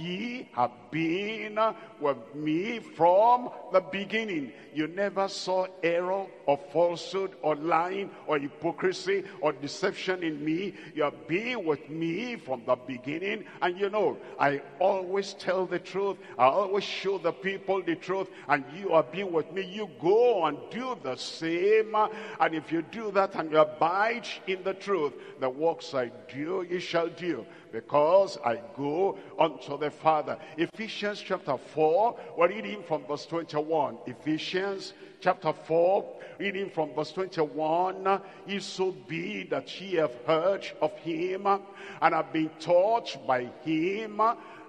ye have been with me from the beginning. You never saw error or falsehood or lying or hypocrisy or deception in me. You have been with me from the beginning. And you know, I always tell the truth. I always show the people the truth. And you have been with me. You go and do the same. And if you do that and you abide in the truth, the works I do, you shall do, because I go unto the Father. Ephesians chapter 4, we're reading from verse 21. Ephesians chapter 4, reading from verse 21. If so be that ye have heard of him, and have been taught by him,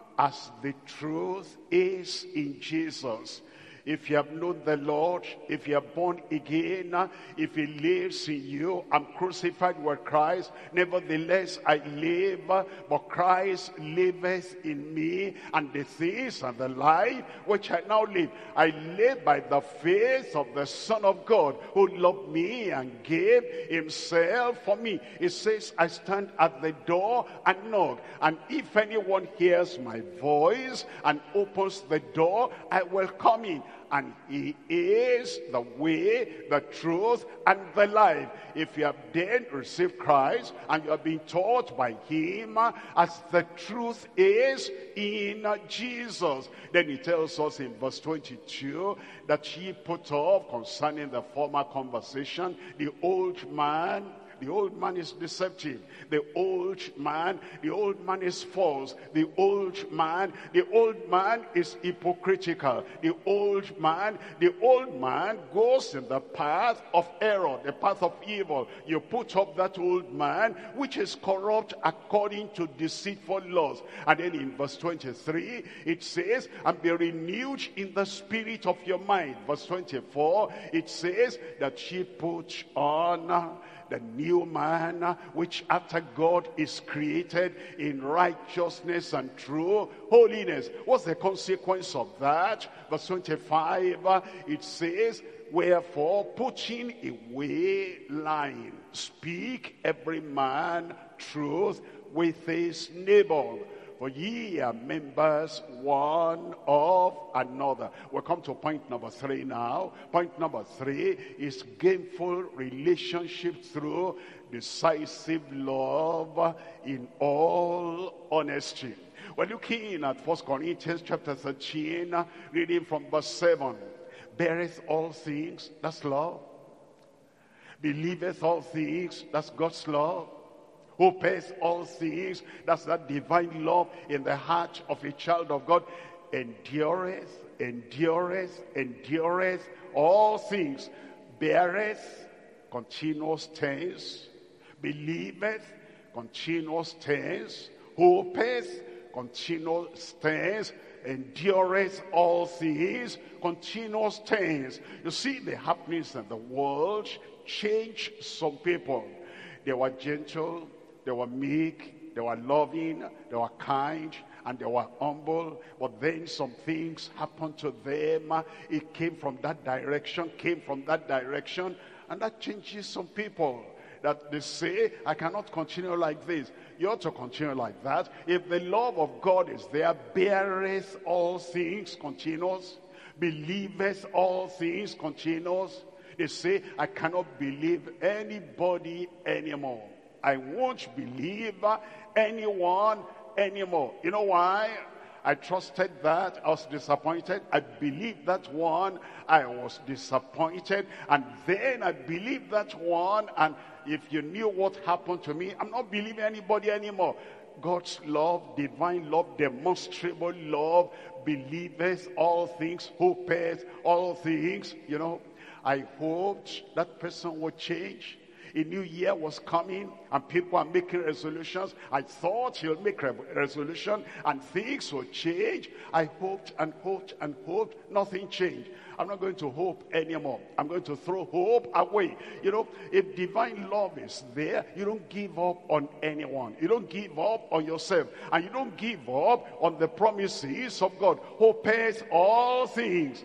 as the truth is in Jesus. If you have known the Lord, if you are born again, if he lives in you, I'm crucified with Christ. Nevertheless, I live, but Christ liveth in me. And the things and the life which I now live, I live by the faith of the Son of God, who loved me and gave himself for me. It says, I stand at the door and knock. And if anyone hears my voice and opens the door, I will come in. And he is the way, the truth, and the life. If you have then received Christ, and you have been taught by him, as the truth is in Jesus, then he tells us in verse 22, that ye put off, concerning the former conversation, the old man. The old man is deceptive. The old man is false. The old man is hypocritical. The old man goes in the path of error, the path of evil. You put up that old man, which is corrupt according to deceitful laws. And then in verse 23, it says, and be renewed in the spirit of your mind. Verse 24, it says that ye put on the new man, which after God is created in righteousness and true holiness. What's the consequence of that? Verse 25, it says, wherefore, putting away lying, speak every man truth with his neighbor. For ye are members one of another. We'll come to point number 3 now. Point number 3 is gainful relationship through decisive love in all honesty. We're looking at 1 Corinthians chapter 13, reading from verse 7. Beareth all things, that's love. Believeth all things, that's God's love. Hopeth all things, that's that divine love in the heart of a child of God. Endureth all things. Beareth, continuous tense. Believeth, continuous tense. Hopeth, continuous tense. Endureth all things, continuous tense. You see, the happenings in the world change some people. They were gentle, they were meek, they were loving, they were kind, and they were humble. But then some things happened to them. It came from that direction, and that changes some people. That they say, I cannot continue like this. You ought to continue like that. If the love of God is there, beareth all things, continuous. Believeth all things, continuous. They say, I cannot believe anybody anymore. I won't believe anyone anymore. You know why? I trusted that, I was disappointed. I believed that one, I was disappointed. And then I believed that one, and if you knew what happened to me, I'm not believing anybody anymore. God's love, divine love, demonstrable love, believeth all things, hopeth all things. You know, I hoped that person would change. A new year was coming and people are making resolutions. I thought he'll make a resolution and things will change. I hoped and hoped and hoped. Nothing changed. I'm not going to hope anymore. I'm going to throw hope away. You know, if divine love is there, you don't give up on anyone. You don't give up on yourself. And you don't give up on the promises of God. Hopeth all things,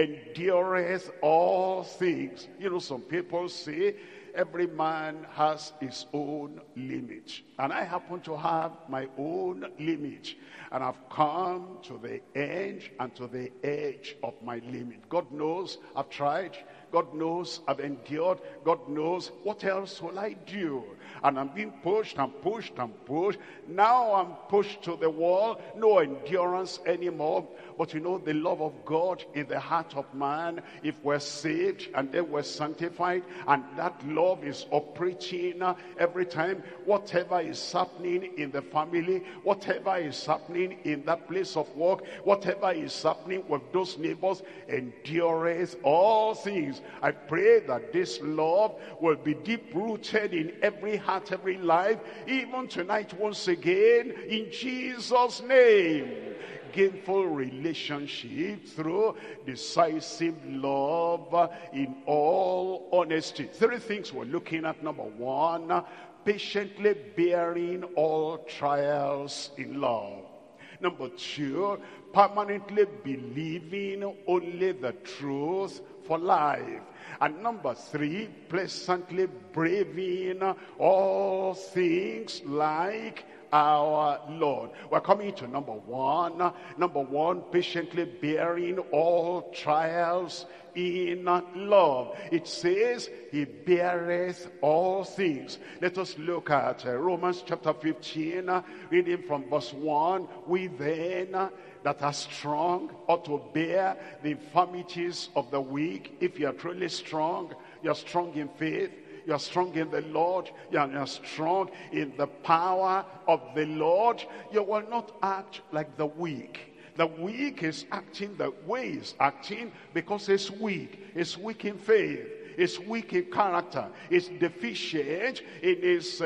endureth all things. You know, some people say, every man has his own limit. And I happen to have my own limit. And I've come to the end and to the edge of my limit. God knows I've tried. God knows I've endured. God knows what else will I do. And I'm being pushed and pushed and pushed. Now I'm pushed to the wall. No endurance anymore. But you know, the love of God in the heart of man, if we're saved and then we're sanctified, and that love is operating every time, whatever is happening in the family, whatever is happening in that place of work, whatever is happening with those neighbors, endureth all things. I pray that this love will be deep-rooted in every heart, every life, even tonight once again, in Jesus' name. Gainful relationship through decisive love in all honesty. Three things we're looking at. Number one, patiently bearing all trials in love. Number two, permanently believing only the truth for life. And number three, pleasantly braving all things like our Lord. We're coming to number one. Number one, patiently bearing all trials in love. It says he beareth all things. Let us look at Romans chapter 15, reading from verse 1. We then that are strong ought to bear the infirmities of the weak. If you are truly strong, you are strong in faith, you are strong in the Lord, you are strong in the power of the Lord, you will not act like the weak. The weak is acting the way he's acting because he's weak. He's weak in faith. He's weak in character. He's deficient in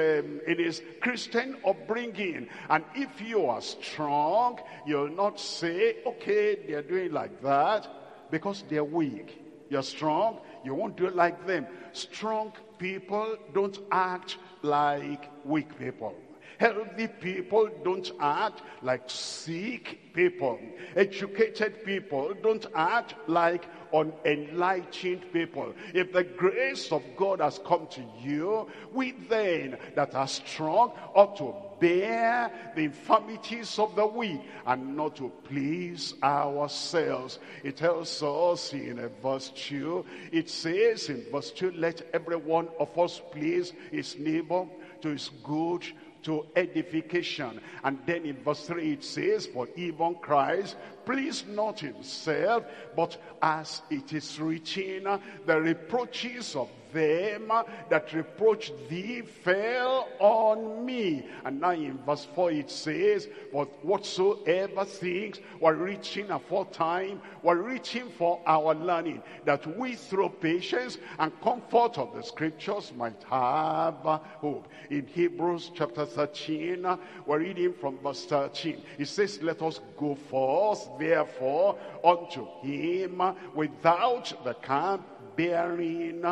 his Christian upbringing. And if you are strong, you'll not say, okay, they're doing like that because they're weak. You're strong, you won't do it like them. Strong people don't act like weak people. Healthy people don't act like sick people. Educated people don't act like unenlightened people. If the grace of God has come to you, we then that are strong ought to bear the infirmities of the weak and not to please ourselves. It tells us in verse 2, it says in verse 2, let every one of us please his neighbor to his good, to edification. And then in verse 3 it says, for even Christ pleased not himself, but as it is written, the reproaches of them that reproached thee fell on me. And now in verse 4 it says, but whatsoever things were written aforetime were written for our learning, that we through patience and comfort of the scriptures might have hope. In Hebrews chapter 13, we're reading from verse 13. It says, let us go forth therefore unto him without the camp, bearing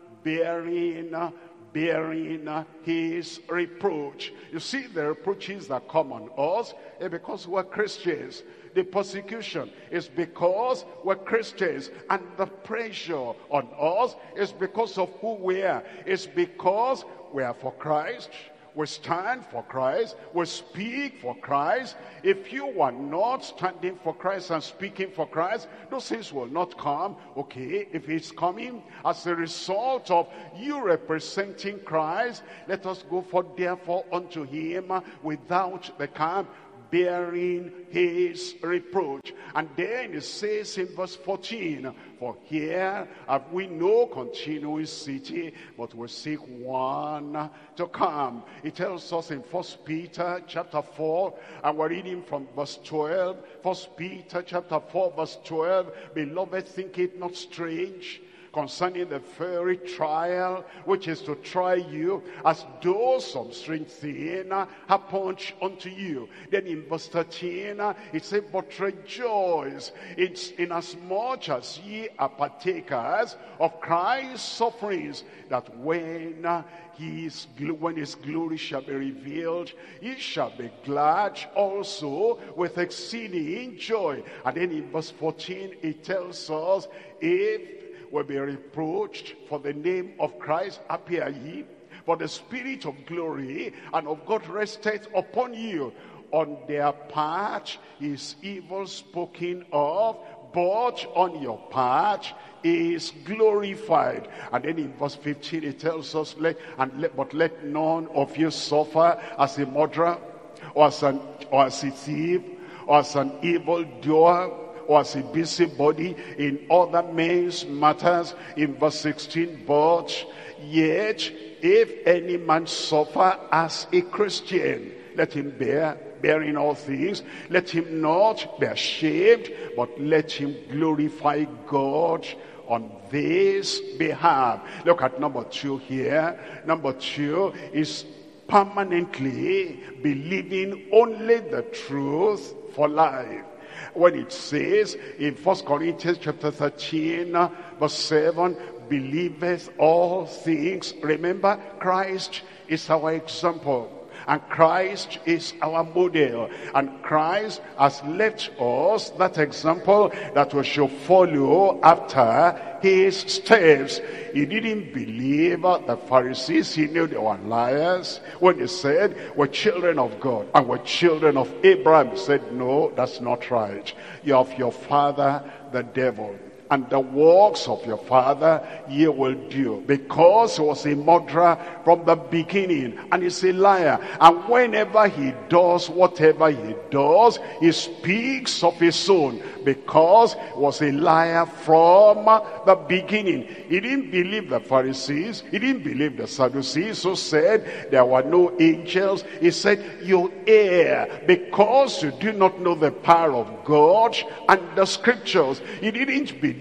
his reproach. You see, the reproaches that come on us is because we're Christians. The persecution is because we're Christians. And the pressure on us is because of who we are. It's because we are for Christ. We stand for Christ. We speak for Christ. If you are not standing for Christ and speaking for Christ, those things will not come. Okay, if it's coming as a result of you representing Christ, let us go forth therefore unto him without the camp, bearing his reproach. And then it says in verse 14, for here have we no continuing city, but we seek one to come. It tells us in 1 Peter chapter 4, and we're reading from verse 12. 1 Peter chapter 4 verse 12, beloved, think it not strange concerning the fiery trial which is to try you, as though some strange thing happened unto you. Then in verse 13 it says, but rejoice inasmuch as ye are partakers of Christ's sufferings, that when his glory shall be revealed, ye shall be glad also with exceeding joy. And then in verse 14 it tells us, if will be reproached for the name of Christ, happy are ye, for the Spirit of glory and of God resteth upon you. On their part is evil spoken of, but on your part is glorified. And then in verse 15 it tells us, but let none of you suffer as a murderer, or as a thief, or as an evildoer, or as a busybody in other men's matters. In verse 16, but yet if any man suffer as a Christian, let him bearing all things, let him not be ashamed, but let him glorify God on this behalf. Look at number 2 here. Number 2 is permanently believing only the truth for life. When it says in 1 Corinthians chapter 13 verse 7, believeth all things. Remember, Christ is our example, and Christ is our model, and Christ has left us that example that we should follow after his steps. He didn't believe the Pharisees. He knew they were liars when they said we're children of God and we're children of Abraham. He said, no, that's not right. You're of your father the devil, and the works of your father ye will do. Because he was a murderer from the beginning, and he's a liar, and whenever he does whatever he does, he speaks of his own, because he was a liar from the beginning. He didn't believe the Pharisees, he didn't believe the Sadducees who said there were no angels. He said, you err because you do not know the power of God and the scriptures. He didn't believe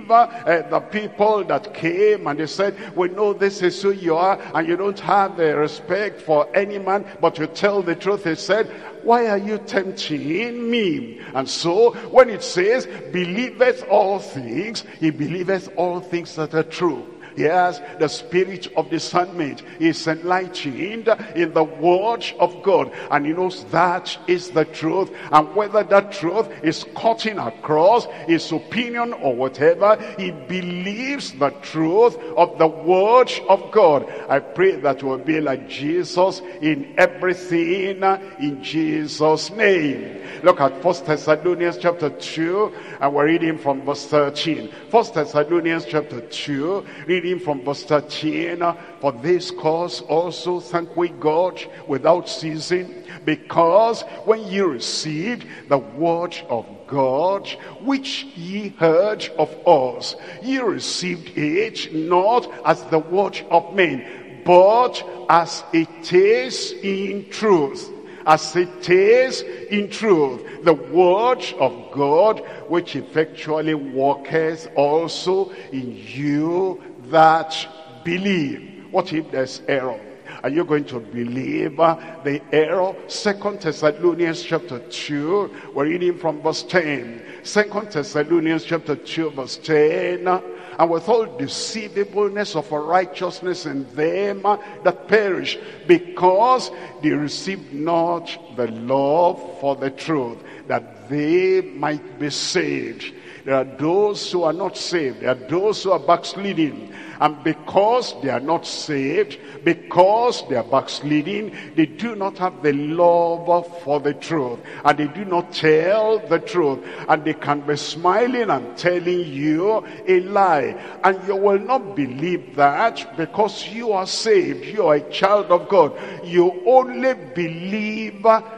the people that came and they said, we know this is who you are, and you don't have the respect for any man, but you tell the truth. He said, why are you tempting me? And so when it says believeth all things, he believeth all things that are true. Yes, the spirit of discernment is enlightened in the word of God, and he knows that is the truth, and whether that truth is cutting across his opinion or whatever, he believes the truth of the word of God. I pray that we'll be like Jesus in everything, in Jesus' name. Look at 1 Thessalonians chapter 2, and we're reading from verse 13. 1 Thessalonians chapter 2, reading from verse 13, for this cause also thank we God without ceasing, because when ye received the word of God, which ye heard of us, ye received it not as the word of men, but as it is in truth. As it is in truth, the word of God, which effectually worketh also in you that believe. What if there's error? Are you going to believe the error? 2 Thessalonians chapter 2, we're reading from verse 10. 2 Thessalonians chapter 2 verse 10. And with all deceivableness of righteousness in them that perish, because they received not the love for the truth, that they might be saved. There are those who are not saved. There are those who are backsliding. And because they are not saved, because they are backsliding, they do not have the love for the truth. And they do not tell the truth. And they can be smiling and telling you a lie. And you will not believe that, because you are saved. You are a child of God. You only believe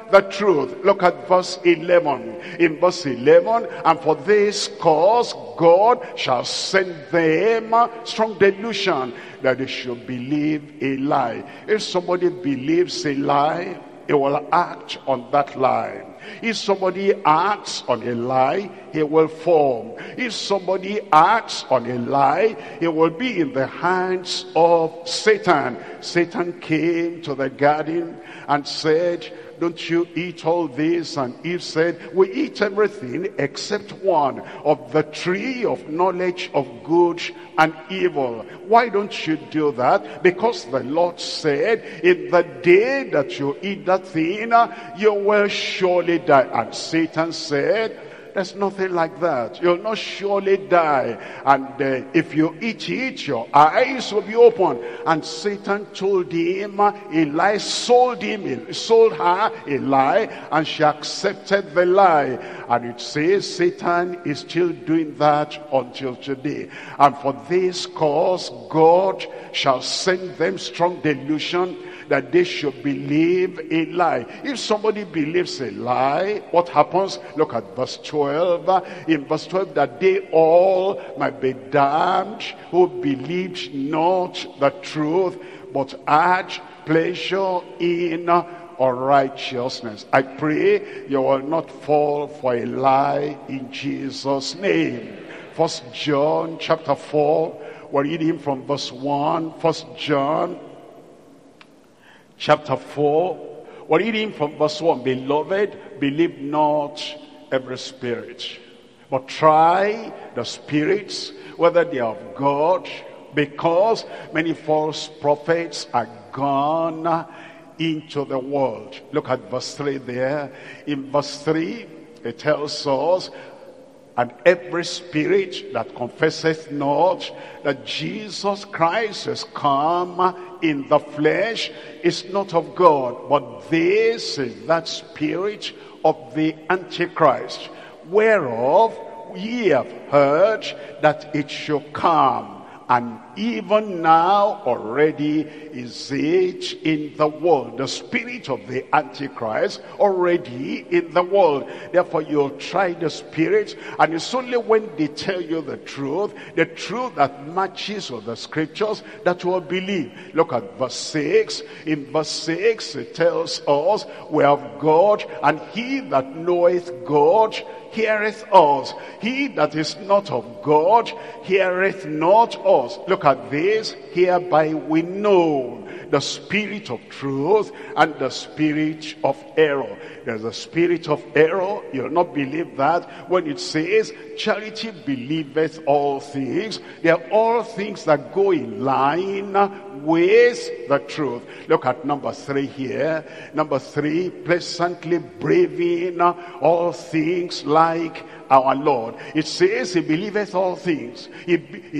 the truth. Look at verse 11. In verse 11, and for this cause God shall send them strong delusion, that they should believe a lie. If somebody believes a lie, he will act on that lie. If somebody acts on a lie, he will form. If somebody acts on a lie, he will be in the hands of Satan. Satan came to the garden and said, don't you eat all this? And Eve said, we eat everything except one, of the tree of knowledge of good and evil. Why don't you do that? Because the Lord said, in the day that you eat that thing, you will surely die. And Satan said, there's nothing like that. You'll not surely die. And if you eat it, your eyes will be open. And Satan told him a lie, sold her a lie, and she accepted the lie. And it says Satan is still doing that until today. And for this cause God shall send them strong delusion, that they should believe a lie. If somebody believes a lie, what happens? Look at verse 12. In verse 12, that they all might be damned who believed not the truth, but had pleasure in unrighteousness. I pray you will not fall for a lie in Jesus' name. 1 John chapter 4, we're reading from verse 1. 1 John chapter 4, we're reading from verse 1. Beloved, believe not every spirit, but try the spirits, whether they are of God, because many false prophets are gone into the world. Look at verse 3 there. In verse 3, it tells us, and every spirit that confesseth not that Jesus Christ is come in the flesh is not of God, but this is that spirit of the Antichrist, whereof ye have heard that it should come, and even now already is it in the world. The spirit of the Antichrist already in the world. Therefore you'll try the spirits, and it's only when they tell you the truth that matches with the scriptures, that you will believe. Look at verse 6. In verse 6 it tells us, we have God, and he that knoweth God heareth us. He that is not of God heareth not us. Look at this. Hereby we know the spirit of truth and the spirit of error. There's a spirit of error. You'll not believe that when it says charity believeth all things. They are all things that go in line with the truth. Look at number 3 here. Number 3, pleasantly braving all things like our Lord. It says he believeth all things, he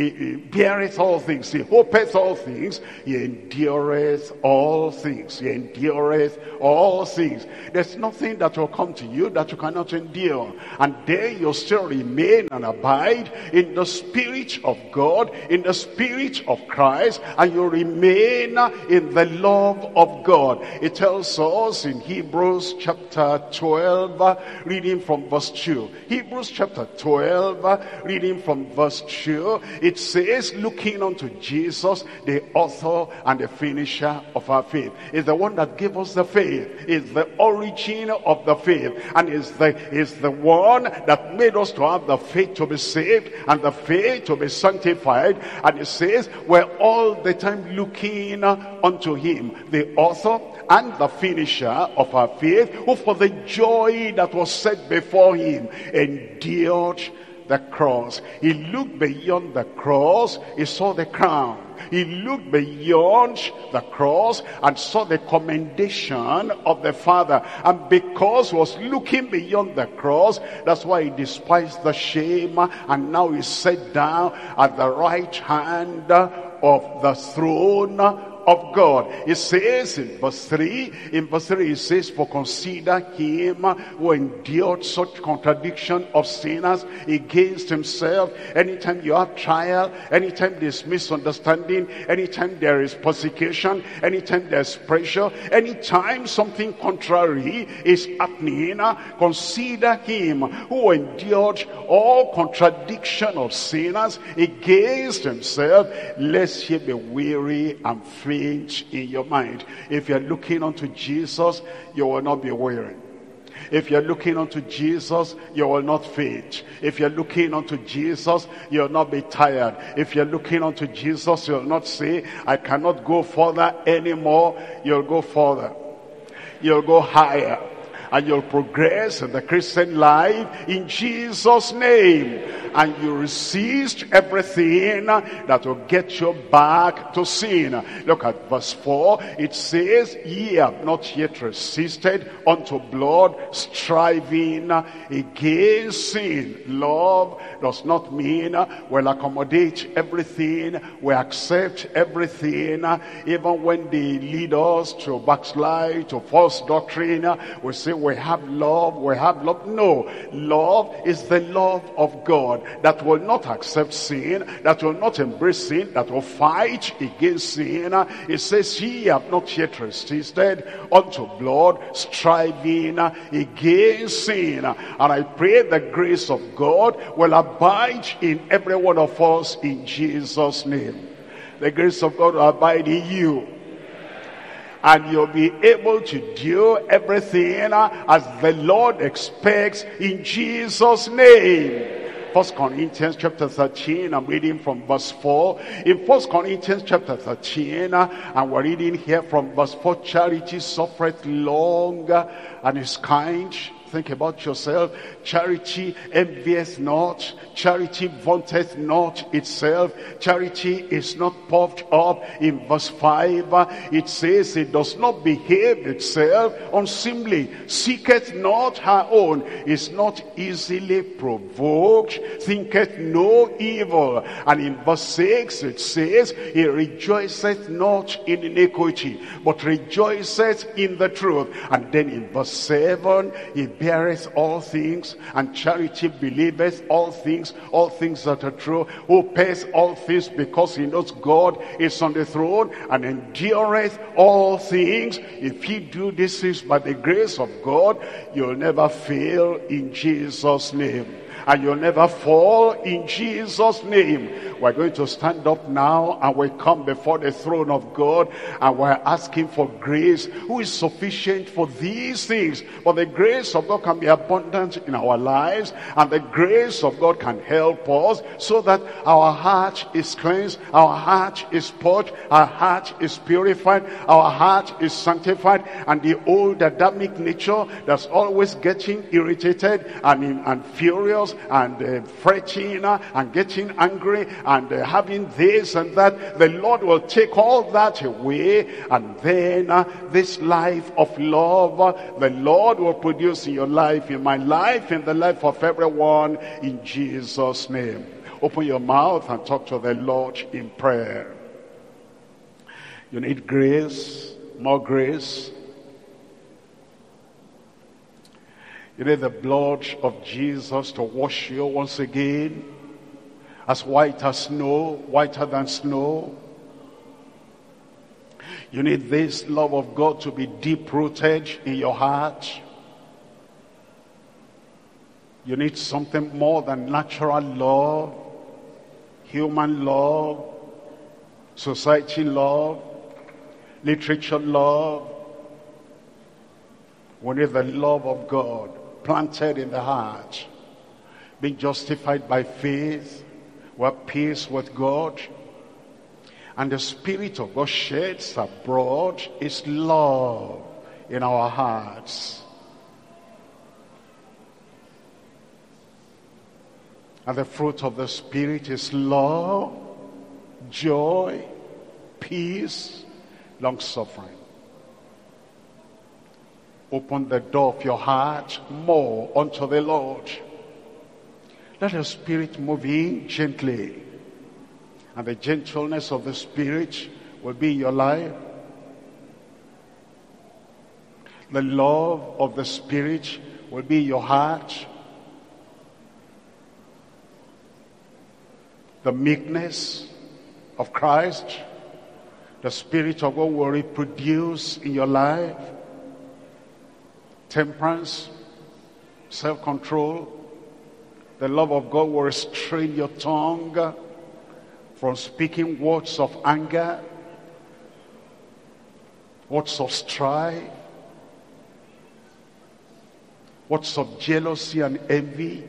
beareth all things, he hopeth all things, he endureth all things, he endureth all things. There's nothing that will come to you that you cannot endure, and there you still remain and abide in the spirit of God, in the spirit of Christ, and you remain in the love of God. It tells us in Hebrews chapter 12, reading from verse 2. Hebrews chapter 12, reading from verse 2, it says, looking unto Jesus, the author and the finisher of our faith. Is the one that gave us the faith, is the origin of the faith, and is the one that made us to have the faith to be saved and the faith to be sanctified. And it says, we're all the time looking unto him, the author and the finisher of our faith, who for the joy that was set before him endured the cross. He looked beyond the cross, he saw the crown. He looked beyond the cross and saw the commendation of the Father. And because he was looking beyond the cross, that's why he despised the shame, and now he's set down at the right hand of the throne of God. It says in verse 3, it says, for consider him who endured such contradiction of sinners against himself. Anytime you have trial, anytime there's misunderstanding, anytime there is persecution, anytime there's pressure, anytime something contrary is happening, consider him who endured all contradiction of sinners against himself, lest ye be weary and faint in your mind. If you're looking unto Jesus, you will not be weary. If you're looking unto Jesus, you will not faint. If you're looking unto Jesus, you'll not be tired. If you're looking unto Jesus, you'll not say, I cannot go further anymore. You'll go further. You'll go higher. And you'll progress in the Christian life in Jesus' name. And you resist everything that will get you back to sin. Look at verse 4. It says, ye have not yet resisted unto blood, striving against sin. Love does not mean we'll accommodate everything, we accept everything. Even when they lead us to backslide, to false doctrine, we say we have love, we have love. No, love is the love of God that will not accept sin, that will not embrace sin, that will fight against sin. It says, ye have not yet resisted unto blood, striving against sin. And I pray the grace of God will abide in every one of us in Jesus' name. The grace of God will abide in you. And you'll be able to do everything as the Lord expects in Jesus' name. 1 Corinthians chapter 13, I'm reading from verse 4. In 1 Corinthians chapter 13, and we're reading here from verse 4, charity suffereth long and is kind. Think about yourself. Charity envieth not. Charity vaunteth not itself. Charity is not puffed up. In verse 5, it says it does not behave itself unseemly, seeketh not her own, is not easily provoked, thinketh no evil. And in verse 6 it says, he rejoiceth not in iniquity, but rejoiceth in the truth. And then in verse 7, he beareth all things, and charity believeth all things that are true, who pays all things, because he knows God is on the throne, and endureth all things. If you do these things by the grace of God, you'll never fail in Jesus' name. And you'll never fall in Jesus' name. We're going to stand up now and we come before the throne of God, and we're asking for grace, who is sufficient for these things. For the grace of God can be abundant in our lives, and the grace of God can help us so that our heart is cleansed, our heart is purged, our heart is purified, our heart is sanctified, and the old Adamic nature that's always getting irritated and furious and fretting and getting angry and having this and that, the Lord will take all that away. And then this life of love, the Lord will produce in your life, in my life, in the life of everyone, in Jesus' name. Open your mouth and talk to the Lord in prayer. You need grace, more grace. You need the blood of Jesus to wash you once again, as white as snow, whiter than snow. You need this love of God to be deep-rooted in your heart. You need something more than natural love, human love, society love, literature love. We need the love of God planted in the heart, being justified by faith. We have peace with God, and the Spirit of God sheds abroad His love in our hearts. And the fruit of the Spirit is love, joy, peace, long-suffering. Open the door of your heart more unto the Lord. Let the Spirit move in gently. And the gentleness of the Spirit will be in your life. The love of the Spirit will be in your heart. The meekness of Christ, the Spirit of God will reproduce in your life. Temperance, self-control. The love of God will restrain your tongue from speaking words of anger, words of strife, words of jealousy and envy,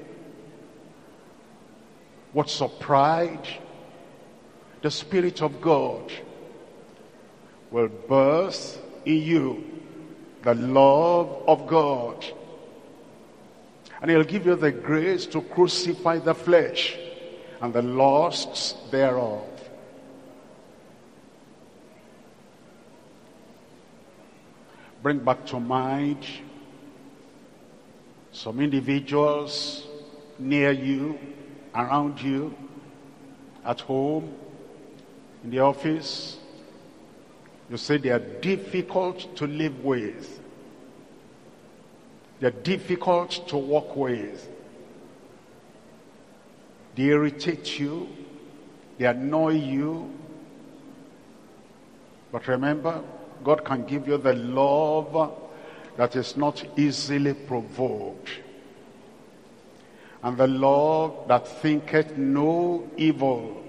words of pride. The Spirit of God will birth in you the love of God. And He'll give you the grace to crucify the flesh and the lusts thereof. Bring back to mind some individuals near you, around you, at home, in the office. You say they are difficult to live with. They're difficult to work with. They irritate you. They annoy you. But remember, God can give you the love that is not easily provoked. And the love that thinketh no evil.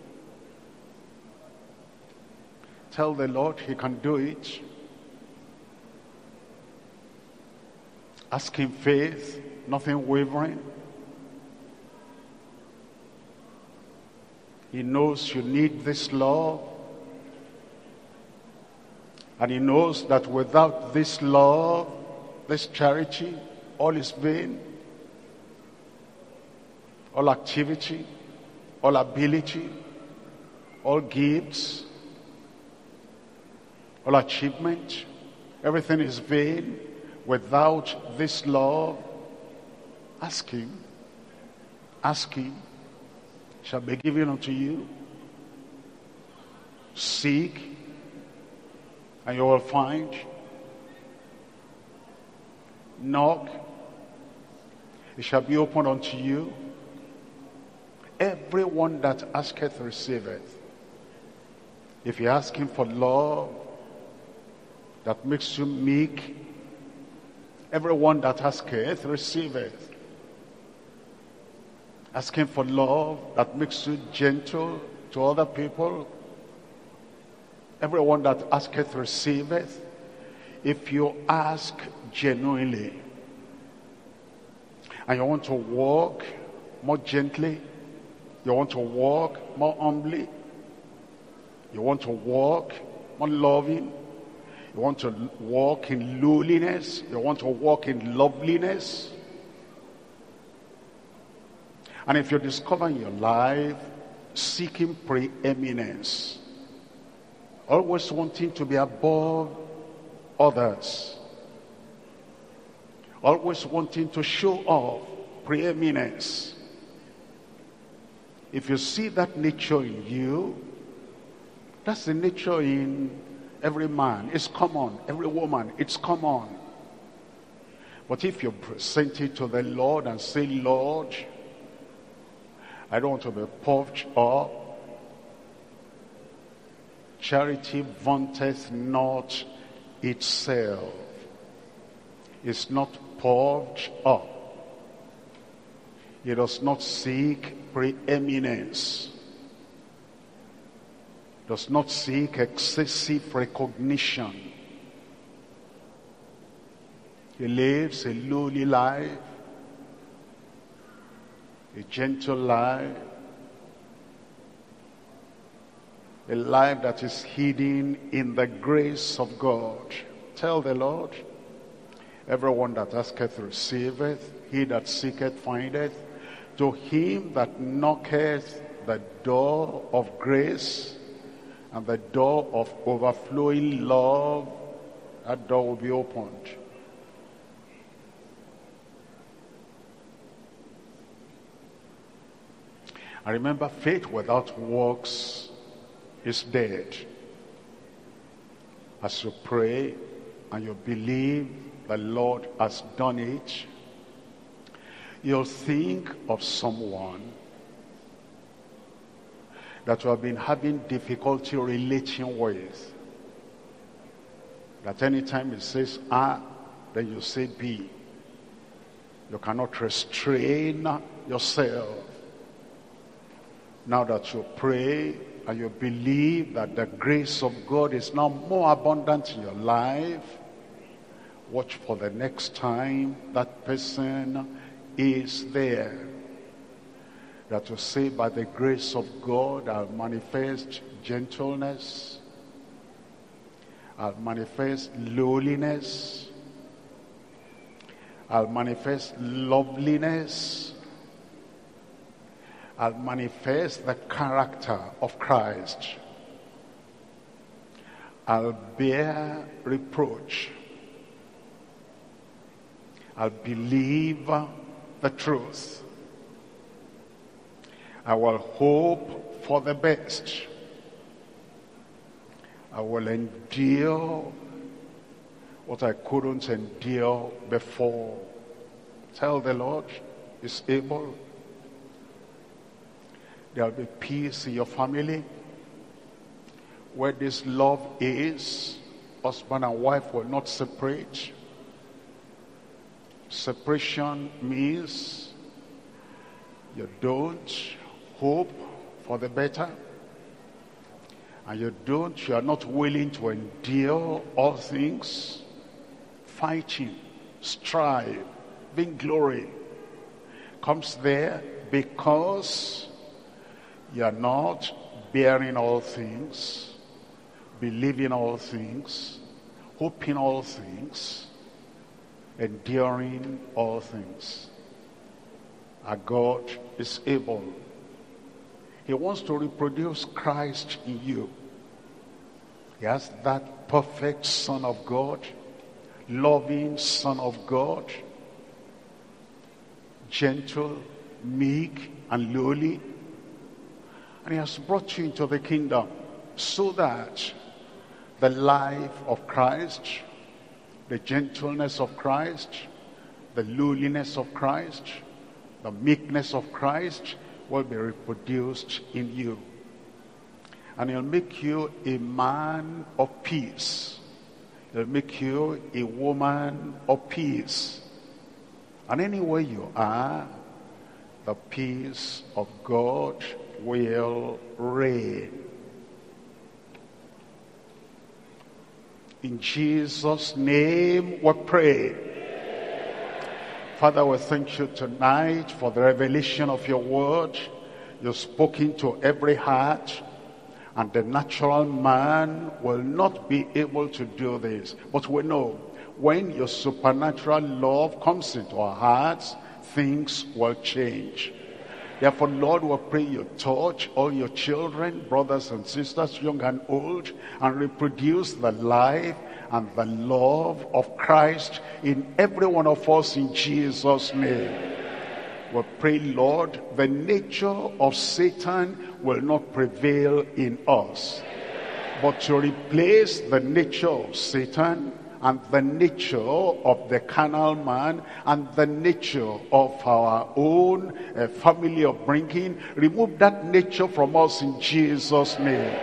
Tell the Lord He can do it. Ask Him faith, nothing wavering. He knows you need this love. And He knows that without this love, this charity, all is vain. All activity, all ability, all gifts, all achievement, everything is vain without this love. Ask Him. Ask Him. Shall be given unto you. Seek, and you will find. Knock, it shall be opened unto you. Everyone that asketh receiveth. If you ask Him for love that makes you meek, everyone that asketh receiveth. Ask Him for love that makes you gentle to other people. Everyone that asketh receiveth. If you ask genuinely and you want to walk more gently, you want to walk more humbly, you want to walk more loving, you want to walk in lowliness, you want to walk in loveliness. And if you discover in your life seeking preeminence, always wanting to be above others, always wanting to show off preeminence, if you see that nature in you, that's the nature in every man. It's common. Every woman, it's common. But if you present it to the Lord and say, Lord, I don't want to be puffed up. Charity vaunteth not itself. It's not puffed up. It does not seek preeminence. Does not seek excessive recognition. He lives a lowly life, a gentle life, a life that is hidden in the grace of God. Tell the Lord, everyone that asketh receiveth, he that seeketh findeth. To him that knocketh, the door of grace and the door of overflowing love, that door will be opened. And remember, faith without works is dead. As you pray and you believe the Lord has done it, you'll think of someone that you have been having difficulty relating with. That anytime it says A, then you say B. You cannot restrain yourself. Now that you pray and you believe that the grace of God is now more abundant in your life, watch for the next time that person is there. That you say, by the grace of God, I'll manifest gentleness, I'll manifest lowliness, I'll manifest loveliness, I'll manifest the character of Christ. I'll bear reproach. I'll believe the truth. I will hope for the best. I will endure what I couldn't endure before. Tell the Lord is able. There will be peace in your family. Where this love is, husband and wife will not separate. Separation means you don't hope for the better, and you are not willing to endure all things, fighting, strive, vainglory comes there because you are not bearing all things, believing all things, hoping all things, enduring all things. Our God is able. He wants to reproduce Christ in you. He has that perfect Son of God, loving Son of God, gentle, meek, and lowly. And he has brought you into the kingdom so that the life of Christ, the gentleness of Christ, the lowliness of Christ, the meekness of Christ will be reproduced in you. And he'll make you a man of peace. He'll make you a woman of peace. And anywhere you are, the peace of God will reign. In Jesus' name we pray. Father, we thank you tonight for the revelation of your word. You've spoken to every heart, and the natural man will not be able to do this. But we know when your supernatural love comes into our hearts, things will change. Therefore, Lord, we pray you touch all your children, brothers and sisters, young and old, and reproduce the life and the love of Christ in every one of us in Jesus' name. We pray, Lord, the nature of Satan will not prevail in us, but to replace the nature of Satan and the nature of the carnal man and the nature of our own family upbringing, remove that nature from us in Jesus' name.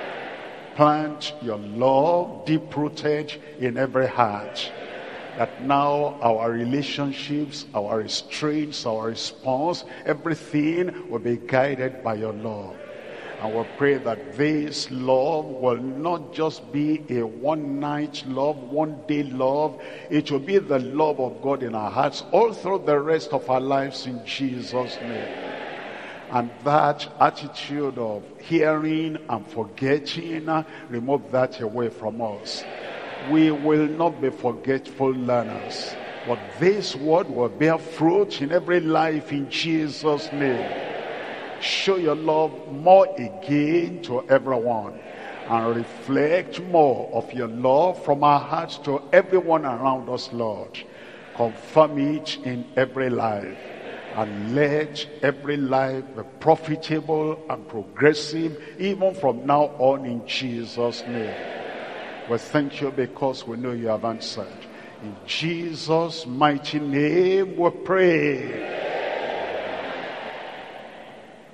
Plant your love deep-rooted in every heart, that now our relationships, our restraints, our response, everything will be guided by your love. And we pray that this love will not just be a one-night love, one-day love. It will be the love of God in our hearts all through the rest of our lives in Jesus' name. And that attitude of hearing and forgetting, remove that away from us. We will not be forgetful learners, but this word will bear fruit in every life in Jesus' name. Show your love more again to everyone, and reflect more of your love from our hearts to everyone around us, Lord. Confirm it in every life, and let every life be profitable and progressive even from now on in Jesus' name. We thank you because we know you have answered. In Jesus' mighty name we pray.